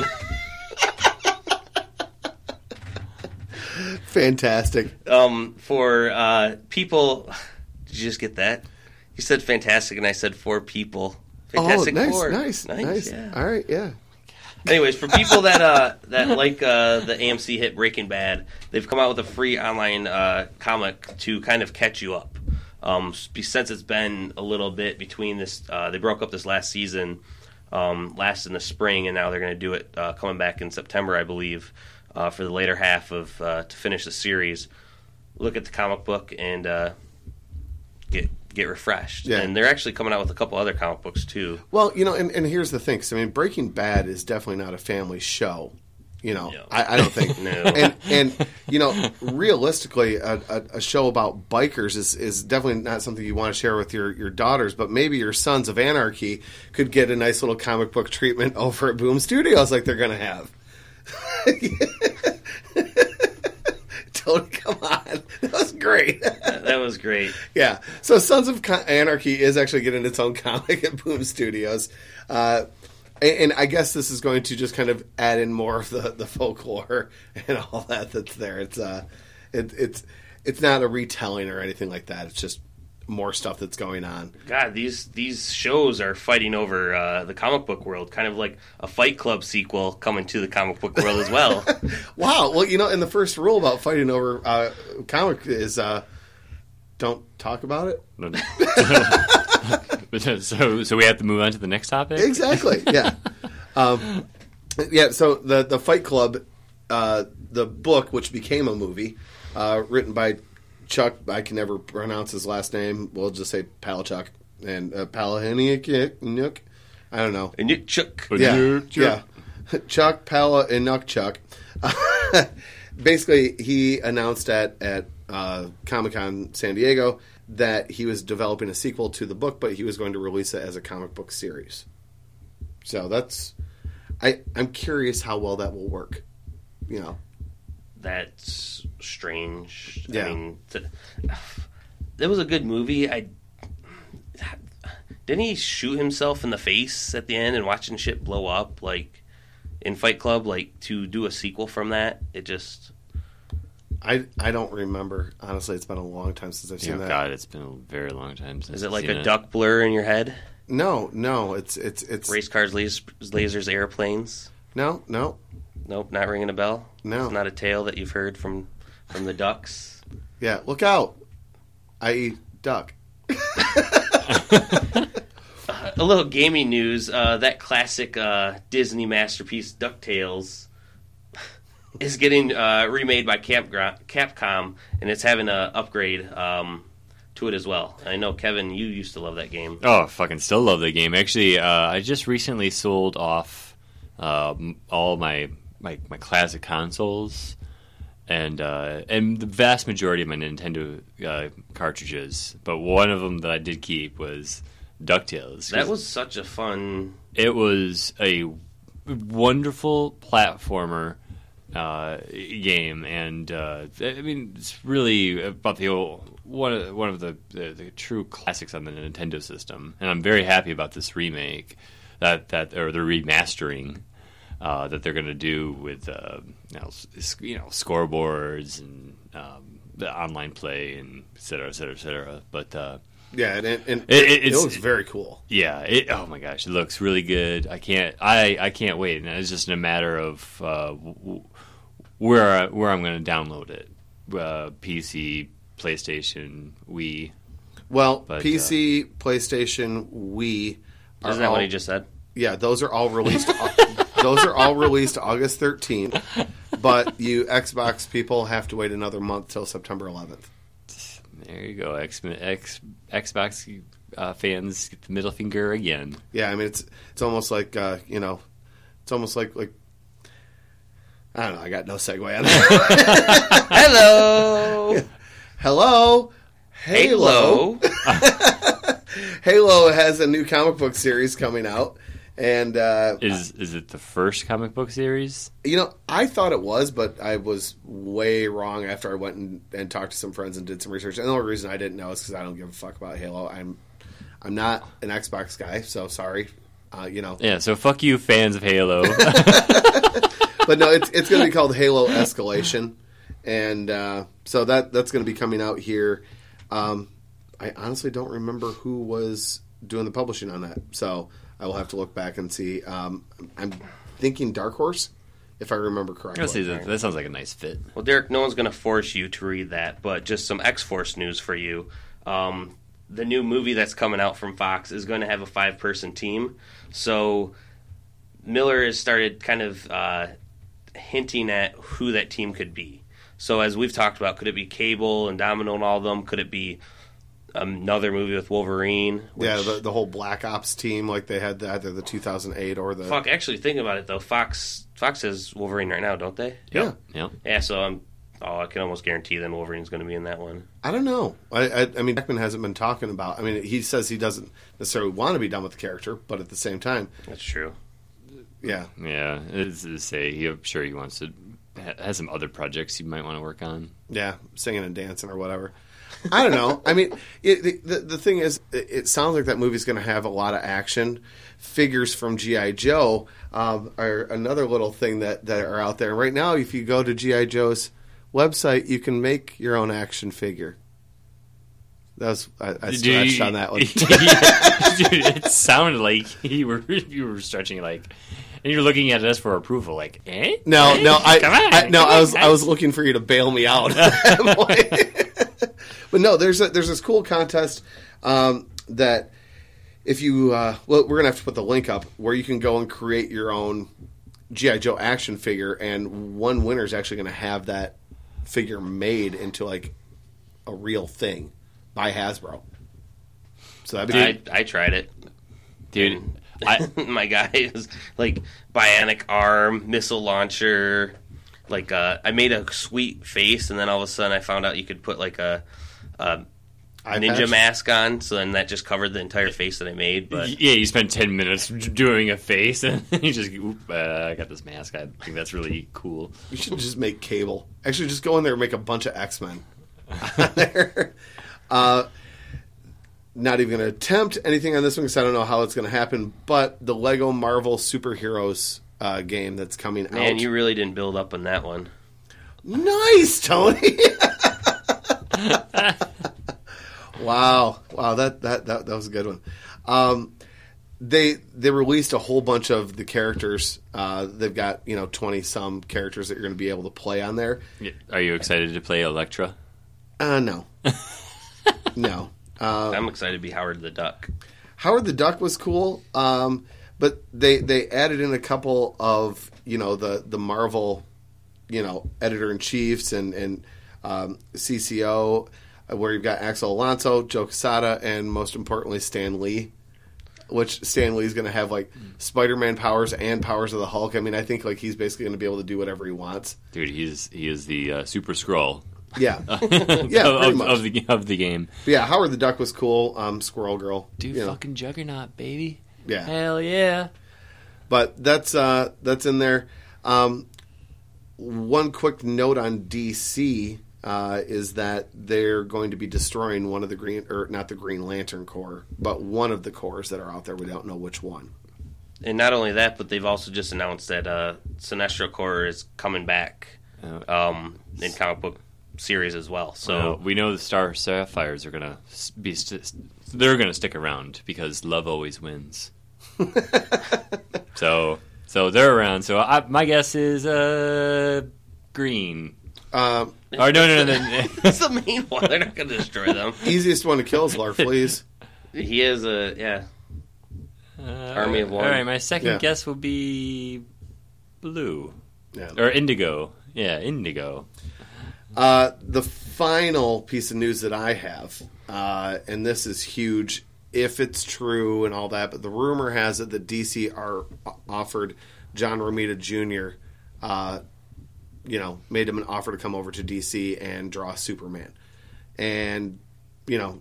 Fantastic. Um, for uh, people, did you just get that? You said fantastic, and I said for people. Fantastic oh, nice, Four. nice, nice, nice. Yeah. All right, yeah. Anyways, for people that uh, that like uh, the A M C hit Breaking Bad, they've come out with a free online uh, comic to kind of catch you up. Um, since it's been a little bit between this, uh, they broke up this last season, um, last in the spring, and now they're going to do it uh, coming back in September, I believe, uh, for the later half of uh, to finish the series. Look at the comic book and uh, get get refreshed. Yeah. And they're actually coming out with a couple other comic books too. Well, you know, and, and here's the thing. 'Cause, I mean, Breaking Bad is definitely not a family show. You know, No. I, I don't think. No. And, and you know, realistically, a, a, a show about bikers is, is definitely not something you want to share with your, your daughters, but maybe your Sons of Anarchy could get a nice little comic book treatment over at Boom Studios like they're going to have. Tony, come on. That was great. That was great. Yeah. So Sons of Anarchy is actually getting its own comic at Boom Studios. Uh, and, and I guess this is going to just kind of add in more of the, the folklore and all that that's there. It's uh, it, it's it's not a retelling or anything like that. It's just more stuff that's going on. God, these these shows are fighting over uh, the comic book world, kind of like a Fight Club sequel coming to the comic book world as well. Wow. Well, you know, and the first rule about fighting over uh, comic is uh, don't talk about it. No, no. so, so we have to move on to the next topic? Exactly. Yeah. um, yeah. So the the Fight Club, uh, the book, which became a movie, uh, written by Chuck. I can never pronounce his last name. We'll just say Palachuk and uh, Palahniuk. I don't know. And you Chuck. Yeah. Yeah. Chuck Palahniuk. Basically, he announced at at uh, Comic-Con San Diego that he was developing a sequel to the book, but he was going to release it as a comic book series. So that's, I, I'm curious how well that will work. You know, That's strange. Yeah. I mean, th- that was a good movie. I didn't he shoot himself in the face at the end and watching shit blow up like in Fight Club? Like to do a sequel from that, it just. I I don't remember. Honestly, it's been a long time since I've seen Oh, that. God, it's been a very long time since Is it I've like seen a duck blur in your head? No, no, it's it's it's Race cars, lasers, lasers, airplanes. no, no, Nope, not ringing a bell. No. It's not a tale that you've heard from from the ducks. yeah. Look out, that is, duck. A little gaming news. Uh, that classic uh, Disney masterpiece, DuckTales, is getting uh, remade by Capgra- Capcom, and it's having an upgrade um, to it as well. I know, Kevin, you used to love that game. Oh, I fucking still love the game. Actually, uh, I just recently sold off uh, all my, my my classic consoles, and uh, and the vast majority of my Nintendo uh, cartridges. But one of them that I did keep was DuckTales. That was such a fun... It was a wonderful platformer uh, game, and uh, I mean, it's really about the old, one of one of the, the the true classics on the Nintendo system. And I'm very happy about this remake that that or the remastering uh, that they're going to do with uh, you know, s- you know scoreboards and um, the online play and et cetera, et cetera, et cetera. But uh, Yeah, and, and It- it, it- it it's- looks very cool. yeah, it, oh my gosh, it looks really good. I can't, I, I can't wait. And it's just a matter of uh, w- where where I'm going to download it, uh, P C, PlayStation, Wii. Well, But, P C, PlayStation, Wii. Are Isn't that all, what he just said? Yeah, those are all released. Those are all released August thirteenth. But you Xbox people have to wait another month till September eleventh. There you go, X, X, Xbox uh, fans get the middle finger again. Yeah, I mean it's it's almost like uh, you know, it's almost like like I don't know. I got no segue on that. Hello, Hello, Halo. Halo. Halo has a new comic book series coming out, and uh, Is is it the first comic book series? you know I thought it was, but I was way wrong after I went and, and talked to some friends and did some research. And the only reason I didn't know is because I don't give a fuck about Halo. I'm I'm not an Xbox guy, so sorry. Uh, you know, Yeah, so fuck you, fans of Halo. but no, it's it's going to be called Halo Escalation, and uh, so that that's going to be coming out here. Um, I honestly don't remember who was doing the publishing on that, so I will have to look back and see. Um, I'm thinking Dark Horse, if I remember correctly. Honestly, that, that sounds like a nice fit. Well, Derek, no one's going to force you to read that, but just some X-Force news for you. Um, the new movie that's coming out from Fox is going to have a five-person team. So Miller has started kind of uh, hinting at who that team could be. So as we've talked about, could it be Cable and Domino and all of them? Could it be another movie with Wolverine? Which, Yeah, the, the whole Black Ops team, like they had the, either the two thousand eight or the... Fuck, actually, thinking about it, though, Fox Fox has Wolverine right now, don't they? Yeah. Yep. Yeah, so I'm, oh, I can almost guarantee then Wolverine's going to be in that one. I don't know. I, I, I mean, Beckman hasn't been talking about... I mean, he says he doesn't necessarily want to be done with the character, but at the same time, That's true. yeah. Yeah, it's to say, he, I'm sure he wants to ha- has some other projects you might want to work on. Yeah, singing and dancing or whatever. I don't know. I mean, it, the, the the thing is, it, it sounds like that movie's going to have a lot of action. Figures from G I. Joe um, are another little thing that, that are out there. Right now, if you go to G I. Joe's website, you can make your own action figure. That was I, I stretched on that one. Dude, it sounded like you were you were stretching like, and you're looking at us for approval. Like, eh? No, Eh? no, I, Come on, I no, come I on, was I guys. was looking for you to bail me out. But no, there's a, there's this cool contest um, that if you uh, well, we're gonna have to put the link up where you can go and create your own G I. Joe action figure, and one winner is actually going to have that figure made into like a real thing by Hasbro. So that'd be I, I tried it. dude. I, My guy is like bionic arm, missile launcher. Like uh, I made a sweet face, and then all of a sudden I found out you could put like a, a eye ninja patch. mask on. So then that just covered the entire face that I made. But yeah, you spent ten minutes doing a face, and you just, oop, uh, I got this mask. I think that's really cool. You should just make Cable. Actually, just go in there and make a bunch of X-Men. there. Uh, not even going to attempt anything on this one because I don't know how it's going to happen. But the Lego Marvel Superheroes uh, game that's coming man, out. you really didn't build up on that one. Nice, Tony. Wow, wow, that, that that that was a good one. Um, they they released a whole bunch of the characters. Uh, they've got you know twenty some characters that you're going to be able to play on there. Are you excited to play Elektra? Uh, no, no. Uh, I'm excited to be Howard the Duck. Howard the Duck was cool, um, but they they added in a couple of you know the the Marvel, you know, editor in chiefs and and um, C C O, where you've got Axel Alonso, Joe Quesada, and most importantly Stan Lee. Which Stan Lee's going to have like Spider-Man powers and powers of the Hulk. I mean, I think like he's basically going to be able to do whatever he wants. Dude, he's he is the uh, Super Skrull. Yeah, yeah, pretty of, much. of the of the game. But yeah. Howard the Duck was cool. Um, Squirrel Girl, Dude, you know. fucking Juggernaut, baby. Yeah. Hell yeah. But that's uh, that's in there. Um, one quick note on D C uh, is that they're going to be destroying one of the green, or not the Green Lantern Corps, but one of the corps that are out there. We don't know which one. And not only that, but they've also just announced that uh, Sinestro Corps is coming back Uh, um, in comic book series as well. So So we know the Star Sapphires are gonna s- be st- they're gonna stick around because love always wins. so so they're around. So I, my guess is uh, green. Uh, Or no, no, no. no. That's the main one. They're not going to destroy them. easiest one to kill is Larfleeze. He is a yeah. Uh, Army of one. All right, my second Yeah. guess will be blue Yeah. or indigo. Yeah, indigo. Uh, the final piece of news that I have, uh, and this is huge if it's true and all that, but the rumor has it that D C are offered John Romita Junior Uh, you know, made him an offer to come over to D C and draw Superman. And, you know,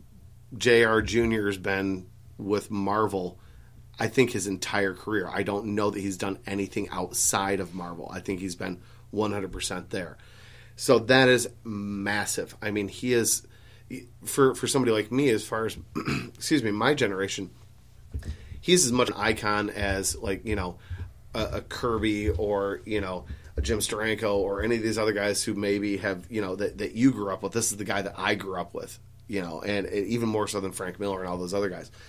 J R Junior has been with Marvel, I think, his entire career. I don't know that he's done anything outside of Marvel. I think he's been one hundred percent there. So that is massive. I mean, he is, for for somebody like me, as far as, excuse me, my generation, he's as much an icon as, like, you know, a, a Kirby or, you know, a Jim Steranko or any of these other guys who maybe have, you know, that, that you grew up with. This is the guy that I grew up with, you know, and even more so than Frank Miller and all those other guys.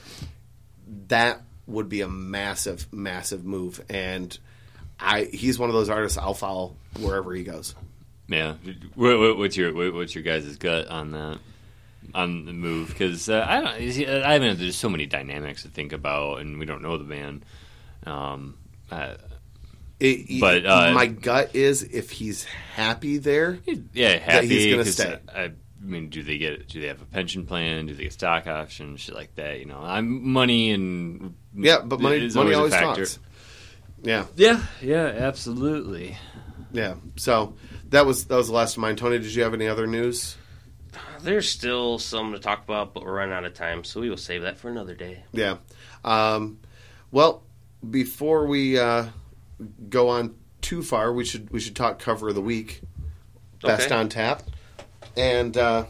That would be a massive, massive move. And I he's one of those artists I'll follow wherever he goes. Yeah. What, what, what's your what, what's your guys' gut on that? On the move? Because uh, I don't. you see, I mean, there's so many dynamics to think about, and we don't know the man. Um, uh, It, But, uh, my gut is if he's happy there, yeah, happy. he's gonna 'cause, stay. I, I mean, do they get? Do they have a pension plan? Do they get stock options? Shit like that. You know, I'm money and yeah, but money is money always always a factor. talks. Yeah, Yeah, yeah, absolutely. yeah. So that was that was the last of mine. Tony, did you have any other news? There's still some to talk about, but we're running out of time, so we will save that for another day. Yeah. Um, well, before we uh, go on too far, we should we should talk cover of the week, best Okay. on tap, and uh,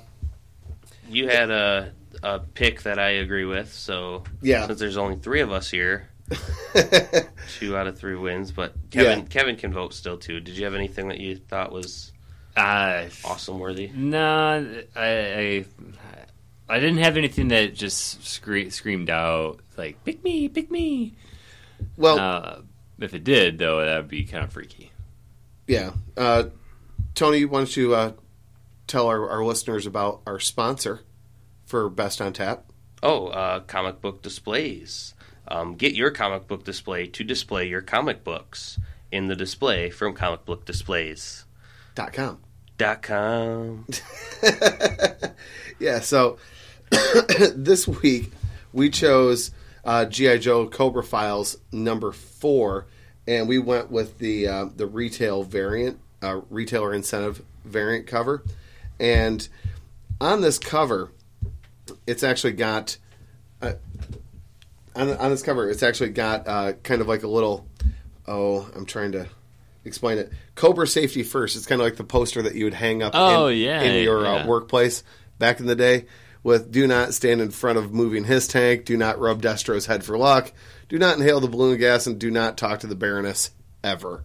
You had a a pick that I agree with, so Yeah. since there's only three of us here, two out of three wins. But Kevin Yeah. Kevin can vote still too. Did you have anything that you thought was Uh, awesome worthy? Nah, I, I I didn't have anything that just scre- screamed out like "pick me, pick me." well, Uh, if it did, though, that would be kind of freaky. yeah. Uh, Tony, why don't you uh, tell our, our listeners about our sponsor for Best on Tap? Oh, uh, comic book displays. Um, get your comic book display to display your comic books in the display from Comic Book Displays Dot com. dot com. Yeah, so this week we chose uh, G I. Joe Cobra Files number four, and we went with the uh, the retail variant, uh, retailer incentive variant cover. And on this cover, it's actually got uh, on, on this cover, it's actually got uh, kind of like a little. Oh, I'm trying to explain it. Cobra Safety First. It's kind of like the poster that you would hang up Oh, in, yeah, in your yeah. uh, workplace back in the day, with do not stand in front of moving his tank, do not rub Destro's head for luck, do not inhale the balloon gas, and do not talk to the Baroness ever.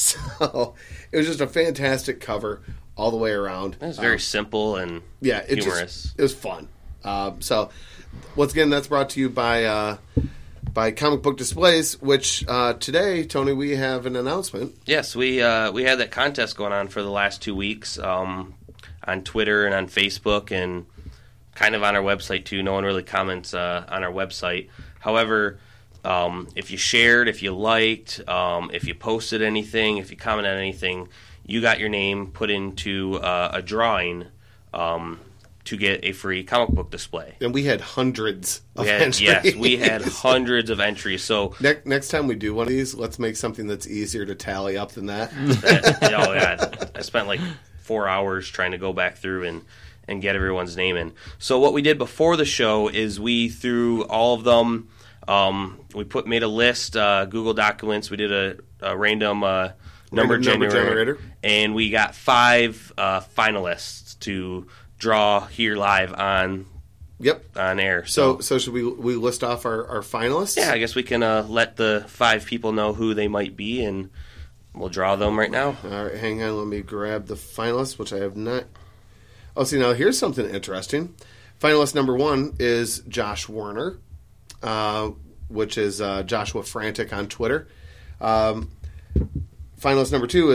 So it was just a fantastic cover all the way around. It was very Um, simple and yeah, it humorous. just it was fun. Um, so once again, that's brought to you by uh, by Comic Book Displays. Which uh, today, Tony, we have an announcement. Yes, we uh, we had that contest going on for the last two weeks um, on Twitter and on Facebook and kind of on our website too. No one really comments uh, on our website. However, um, if you shared, if you liked, um, if you posted anything, if you commented on anything, you got your name put into uh, a drawing um, to get a free comic book display. And we had hundreds of We had, entries. yes, we had hundreds of entries. So Ne- next time we do one of these, let's make something that's easier to tally up than that. oh yeah, I spent like four hours trying to go back through and, and get everyone's name in. So what we did before the show is we threw all of them. Um, we put made a list, uh, Google Documents. We did a, a random uh, number, Random number generator, generator. and we got five uh, finalists to draw here live on Yep. on air. So, so should we we list off our, our finalists? yeah, I guess we can uh, let the five people know who they might be, and we'll draw them right now. All right, hang on. Let me grab the finalists, which I have not. Oh, see, now here's something interesting. Finalist number one is Josh Werner, uh, which is uh, Joshua Frantic on Twitter. Um, finalist number two is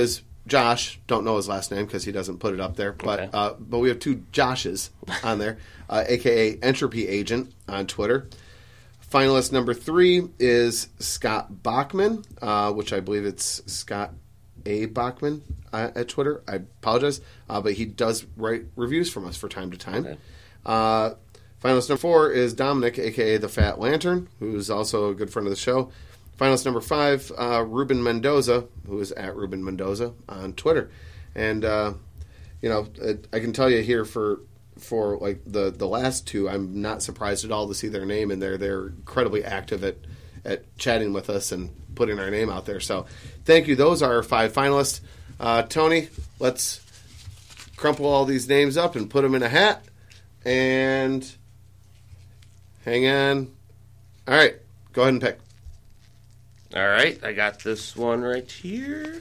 Josh, don't know his last name because he doesn't put it up there, but Okay. uh, but we have two Joshes on there, uh, a k a. Entropy Agent on Twitter. Finalist number three is Scott Bachman, uh, which I believe it's Scott A. Bachman uh, at Twitter. I apologize, uh, but he does write reviews from us from time to time. Okay. Uh, finalist number four is Dominic, a k a. The Fat Lantern, who's also a good friend of the show. Finalist number five, uh, Ruben Mendoza, who is at Ruben Mendoza on Twitter. And, uh, you know, I can tell you here for for like the, the last two, I'm not surprised at all to see their name in there. They're incredibly active at, at chatting with us and putting our name out there. So thank you. Those are our five finalists. Uh, Tony, let's crumple all these names up and put them in a hat. And hang on. All right, go ahead and pick. All right, I got this one right here.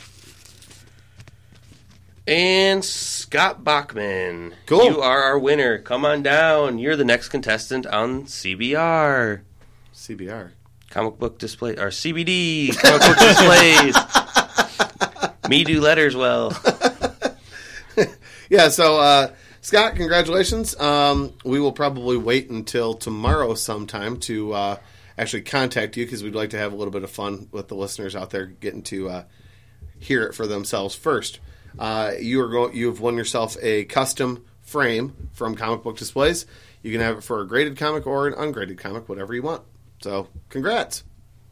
And Scott Bachman. Cool. You are our winner. Come on down. You're the next contestant on C B R. C B R. Comic Book Display. Or C B D. Comic Book Displays. Me do letters well. Yeah, so, uh, Scott, congratulations. Um, we will probably wait until tomorrow sometime to uh, actually contact you because we'd like to have a little bit of fun with the listeners out there getting to uh, hear it for themselves first. Uh, you are go- you've won yourself a custom frame from Comic Book Displays. You can have it for a graded comic or an ungraded comic, whatever you want. So, congrats.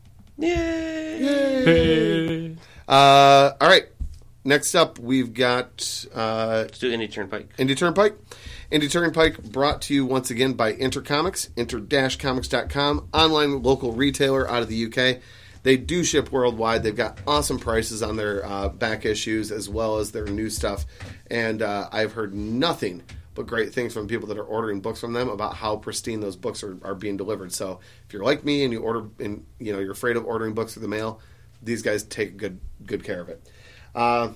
Yay. Yay. Uh, all right. Next up, we've got uh, Let's do Indie Turnpike. Indie Turnpike. Indie Turnpike brought to you once again by Intercomics, inter dash comics dot com, online local retailer out of the U K. They do ship worldwide. They've got awesome prices on their uh, back issues as well as their new stuff. And uh, I've heard nothing but great things from people that are ordering books from them about how pristine those books are, are being delivered. So if you're like me and you order, and you know you're afraid of ordering books through the mail, these guys take good good care of it. Uh,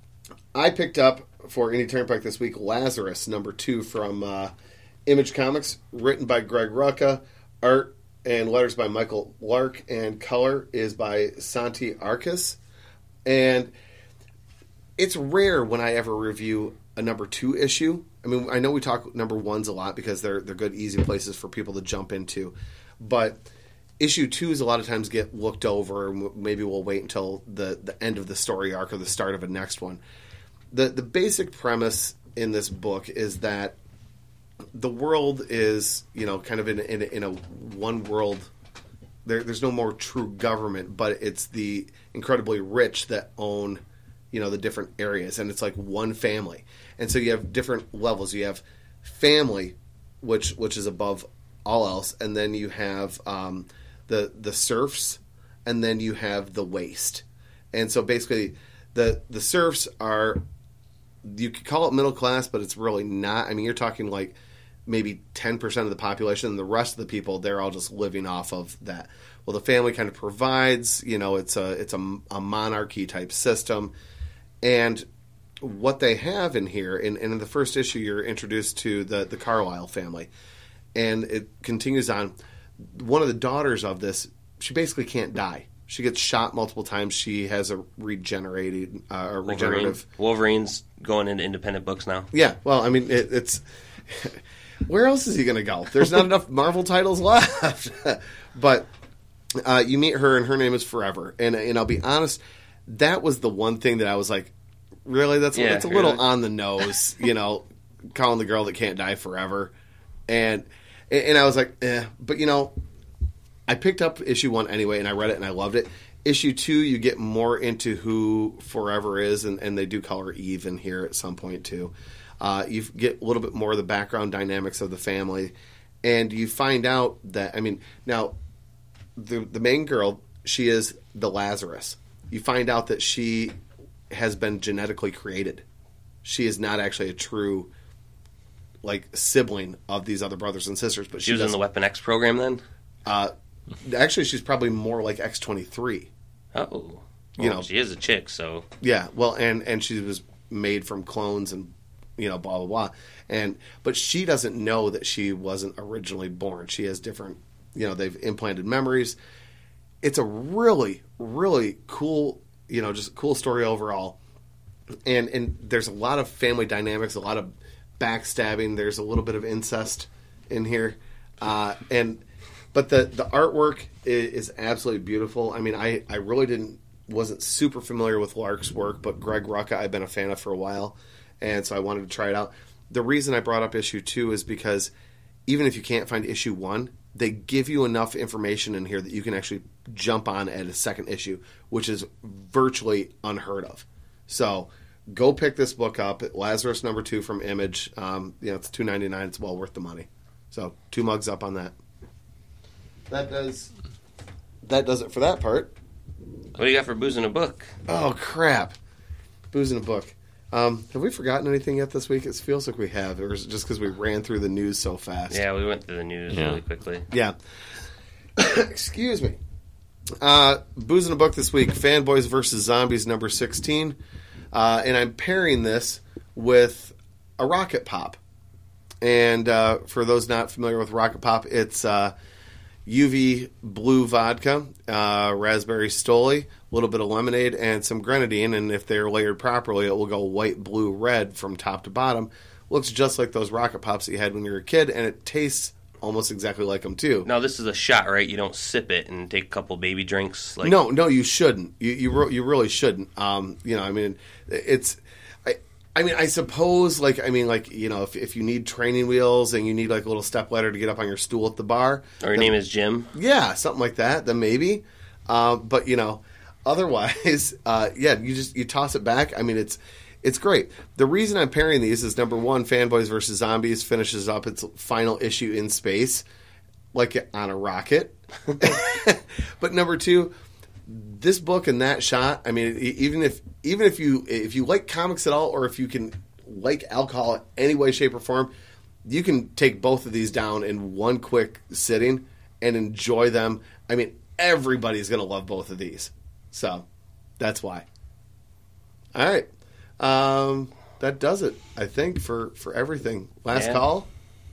I picked up for Indie Turnpike this week Lazarus number two from uh, Image Comics, written by Greg Rucka, art and letters by Michael Lark, and color is by Santi Arcas. And it's rare when I ever review a number two issue. I mean, I know we talk number ones a lot because they're they're good, easy places for people to jump into, but issue twos a lot of times get looked over, and maybe we'll wait until the, the end of the story arc or the start of a next one. The the basic premise in this book is that the world is, you know, kind of in, in, in a one world. There, there's no more true government, but it's the incredibly rich that own, you know, the different areas, and it's like one family. And so you have different levels. You have family, which which is above all else, and then you have um, the the serfs, and then you have the waste. And so basically, the the serfs are, you could call it middle class, but it's really not. I mean, you're talking like maybe ten percent of the population, and the rest of the people, they're all just living off of that. Well, the family kind of provides, you know, it's a it's a, a monarchy type system. And what they have in here, and, and in the first issue, you're introduced to the, the Carlisle family. And it continues on. One of the daughters of this, she basically can't die. She gets shot multiple times. She has a regenerated, uh, a regenerative. Wolverine. Wolverine's going into independent books now. Yeah, well, I mean, it, it's where else is he going to go? There's not enough Marvel titles left. But uh, you meet her, and her name is Forever. And and I'll be honest, that was the one thing that I was like, really, that's Yeah, that's a little really? on the nose, you know, calling the girl that can't die Forever. And and I was like, eh. But you know, I picked up issue one anyway, and I read it, and I loved it. Issue two, you get more into who Forever is, and, and they do call her Eve in here at some point too. Uh, you get a little bit more of the background dynamics of the family, and you find out that, I mean, now the the main girl, she is the Lazarus. You find out that she has been genetically created. She is not actually a true, like, sibling of these other brothers and sisters. But She, she was in does- the Weapon X program then? Uh, actually, she's probably more like X twenty-three. Oh. You Well, know. she is a chick, so... Yeah, well, and, and she was made from clones and, you know, blah, blah, blah. And, but she doesn't know that she wasn't originally born. She has different, you know, they've implanted memories. It's a really, really cool, you know, just cool story overall. and and there's a lot of family dynamics, a lot of backstabbing. There's a little bit of incest in here, uh, and but the the artwork is, is absolutely beautiful. I mean, I, I really didn't wasn't super familiar with Lark's work, but Greg Rucka I've been a fan of for a while, and so I wanted to try it out. The reason I brought up issue two is because even if you can't find issue one, they give you enough information in here that you can actually jump on at a second issue, which is virtually unheard of. So go pick this book up. Lazarus number two from Image. Um, you know, it's two ninety-nine. It's well worth the money. So two mugs up on that. That does that does it for that part. What do you got for Booze in a Book? Oh, crap. Booze in a Book. Um, have we forgotten anything yet this week? It feels like we have. Or is it just because we ran through the news so fast? Yeah, we went through the news Yeah. really quickly. Yeah. Excuse me. Uh, Booze in a Book this week, Fanboys versus Zombies number sixteen. Uh, and I'm pairing this with a Rocket Pop. And uh, for those not familiar with Rocket Pop, it's uh, U V blue vodka, uh, raspberry stoli, a little bit of lemonade, and some grenadine. And if they're layered properly, it will go white, blue, red from top to bottom. Looks just like those Rocket Pops that you had when you were a kid, and it tastes almost exactly like them too. Now, this is a shot, right? You don't sip it and take a couple baby drinks. Like No, no, you shouldn't. You you, re- you really shouldn't. Um, you know, I mean, it's. I, I mean, I suppose, like, I mean, like, you know, if if you need training wheels and you need like a little step ladder to get up on your stool at the bar, Or your then- name is Jim. yeah, something like that, then maybe. Uh, but you know, otherwise, uh, yeah, you just you toss it back. I mean, it's it's great. The reason I'm pairing these is number one, Fanboys versus Zombies finishes up its final issue in space, like on a rocket. But number two, this book and that shot. I mean, e- even if even if you if you like comics at all, or if you can like alcohol in any way, shape, or form, you can take both of these down in one quick sitting and enjoy them. I mean, everybody's going to love both of these. So that's why. All right. Um, that does it, I think, for, for everything. Last Yeah. call?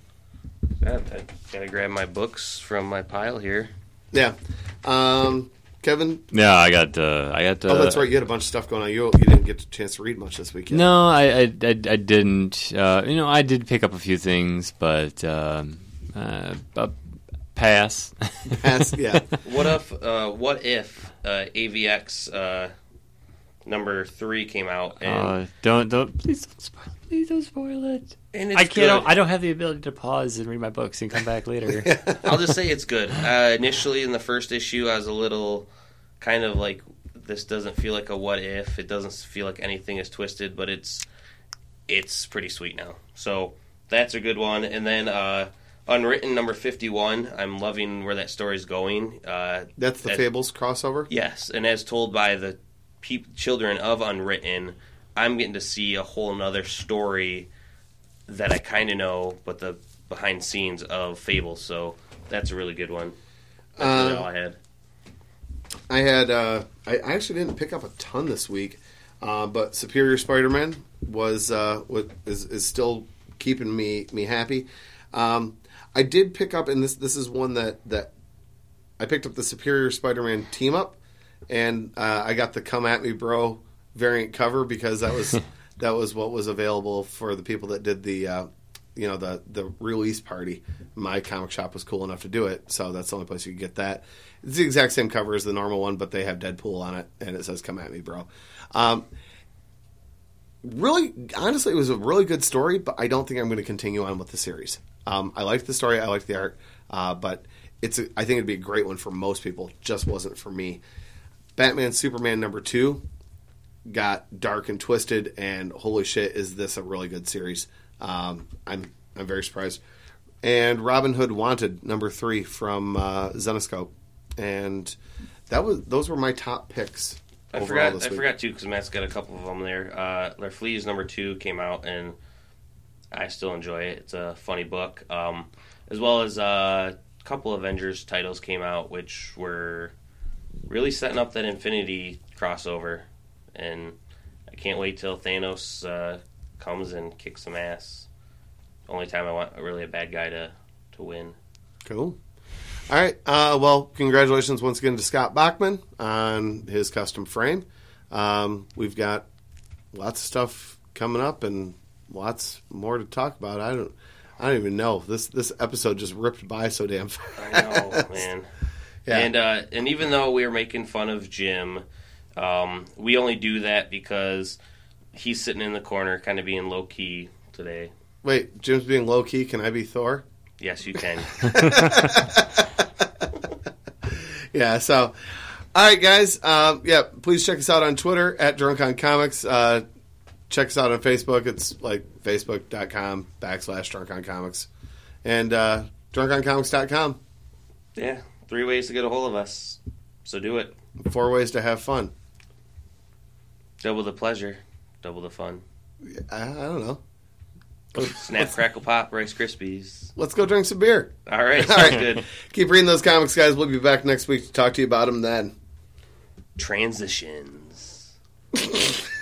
I, I gotta grab my books from my pile here. Yeah. Um, Kevin? Yeah, I got. Uh, I got. Uh, Oh, that's right. You had a bunch of stuff going on. You, you didn't get a chance to read much this weekend. No, I, I, I, I didn't. Uh, you know, I did pick up a few things, but um, uh, uh, pass. Pass, yeah. What if? Uh, what if uh, A V X uh, number three came out and Uh, don't don't please don't spoil. Please don't spoil it. and it's I can't. good? I don't have the ability to pause and read my books and come back later. I'll just say it's good. Uh, initially, in the first issue, I was a little kind of like, this doesn't feel like a what if. It doesn't feel like anything is twisted, but it's it's pretty sweet now. So that's a good one. And then uh, Unwritten number fifty-one. I'm loving where that story's going. Uh, That's the as- Fables crossover? Yes, and as told by the peop children of Unwritten, I'm getting to see a whole nother story that I kind of know, but the behind scenes of Fables. So that's a really good one. That's really Um, all I had. I had, uh, I I actually didn't pick up a ton this week, uh, but Superior Spider-Man was, uh, wa- is, is still keeping me, me happy. Um, I did pick up, and this, this is one that, that I picked up the Superior Spider-Man team up, and uh, I got the Come At Me Bro variant cover because that was that was what was available for the people that did the uh, you know the the release party. My comic shop was cool enough to do it, so that's the only place you could get that. It's the exact same cover as the normal one, but they have Deadpool on it, and it says "Come At Me, Bro." Um, really, honestly, it was a really good story, but I don't think I'm going to continue on with the series. Um, I liked the story, I liked the art, uh, but it's a, I think it'd be a great one for most people. Just wasn't for me. Batman Superman number two got dark and twisted, and holy shit, is this a really good series? Um, I'm I'm very surprised. And Robin Hood Wanted number three from uh, Zenoscope, and that was those were my top picks. I overall forgot. this I week. forgot too because Matt's got a couple of them there. Uh, Les Fleas number two came out, and I still enjoy it. It's a funny book, um, as well as uh, a couple Avengers titles came out, which were really setting up that Infinity crossover, and I can't wait till Thanos uh, comes and kicks some ass. Only time I want really a bad guy to, to win. Cool. All right. Uh, well, congratulations once again to Scott Bachman on his custom frame. Um, we've got lots of stuff coming up and lots more to talk about. I don't, I don't even know. This this episode just ripped by so damn fast. I know, man. Yeah. And uh, and even though we were making fun of Jim, um, we only do that because he's sitting in the corner, kind of being low key today. Wait, Jim's being low key. Can I be Thor? Yes, you can. Yeah. So, all right, guys. Um, yeah, please check us out on Twitter at Drunk on Comics. Uh, check us out on Facebook. It's like facebook.com backslash Drunk on Comics, and uh, drunk on comics dot com. Yeah. Three ways to get a hold of us. So do it. Four ways to have fun. Double the pleasure. Double the fun. I, I don't know. Snap, crackle, pop, Rice Krispies. Let's go drink some beer. All right. All Sounds right. good. Keep reading those comics, guys. We'll be back next week to talk to you about them then. Transitions.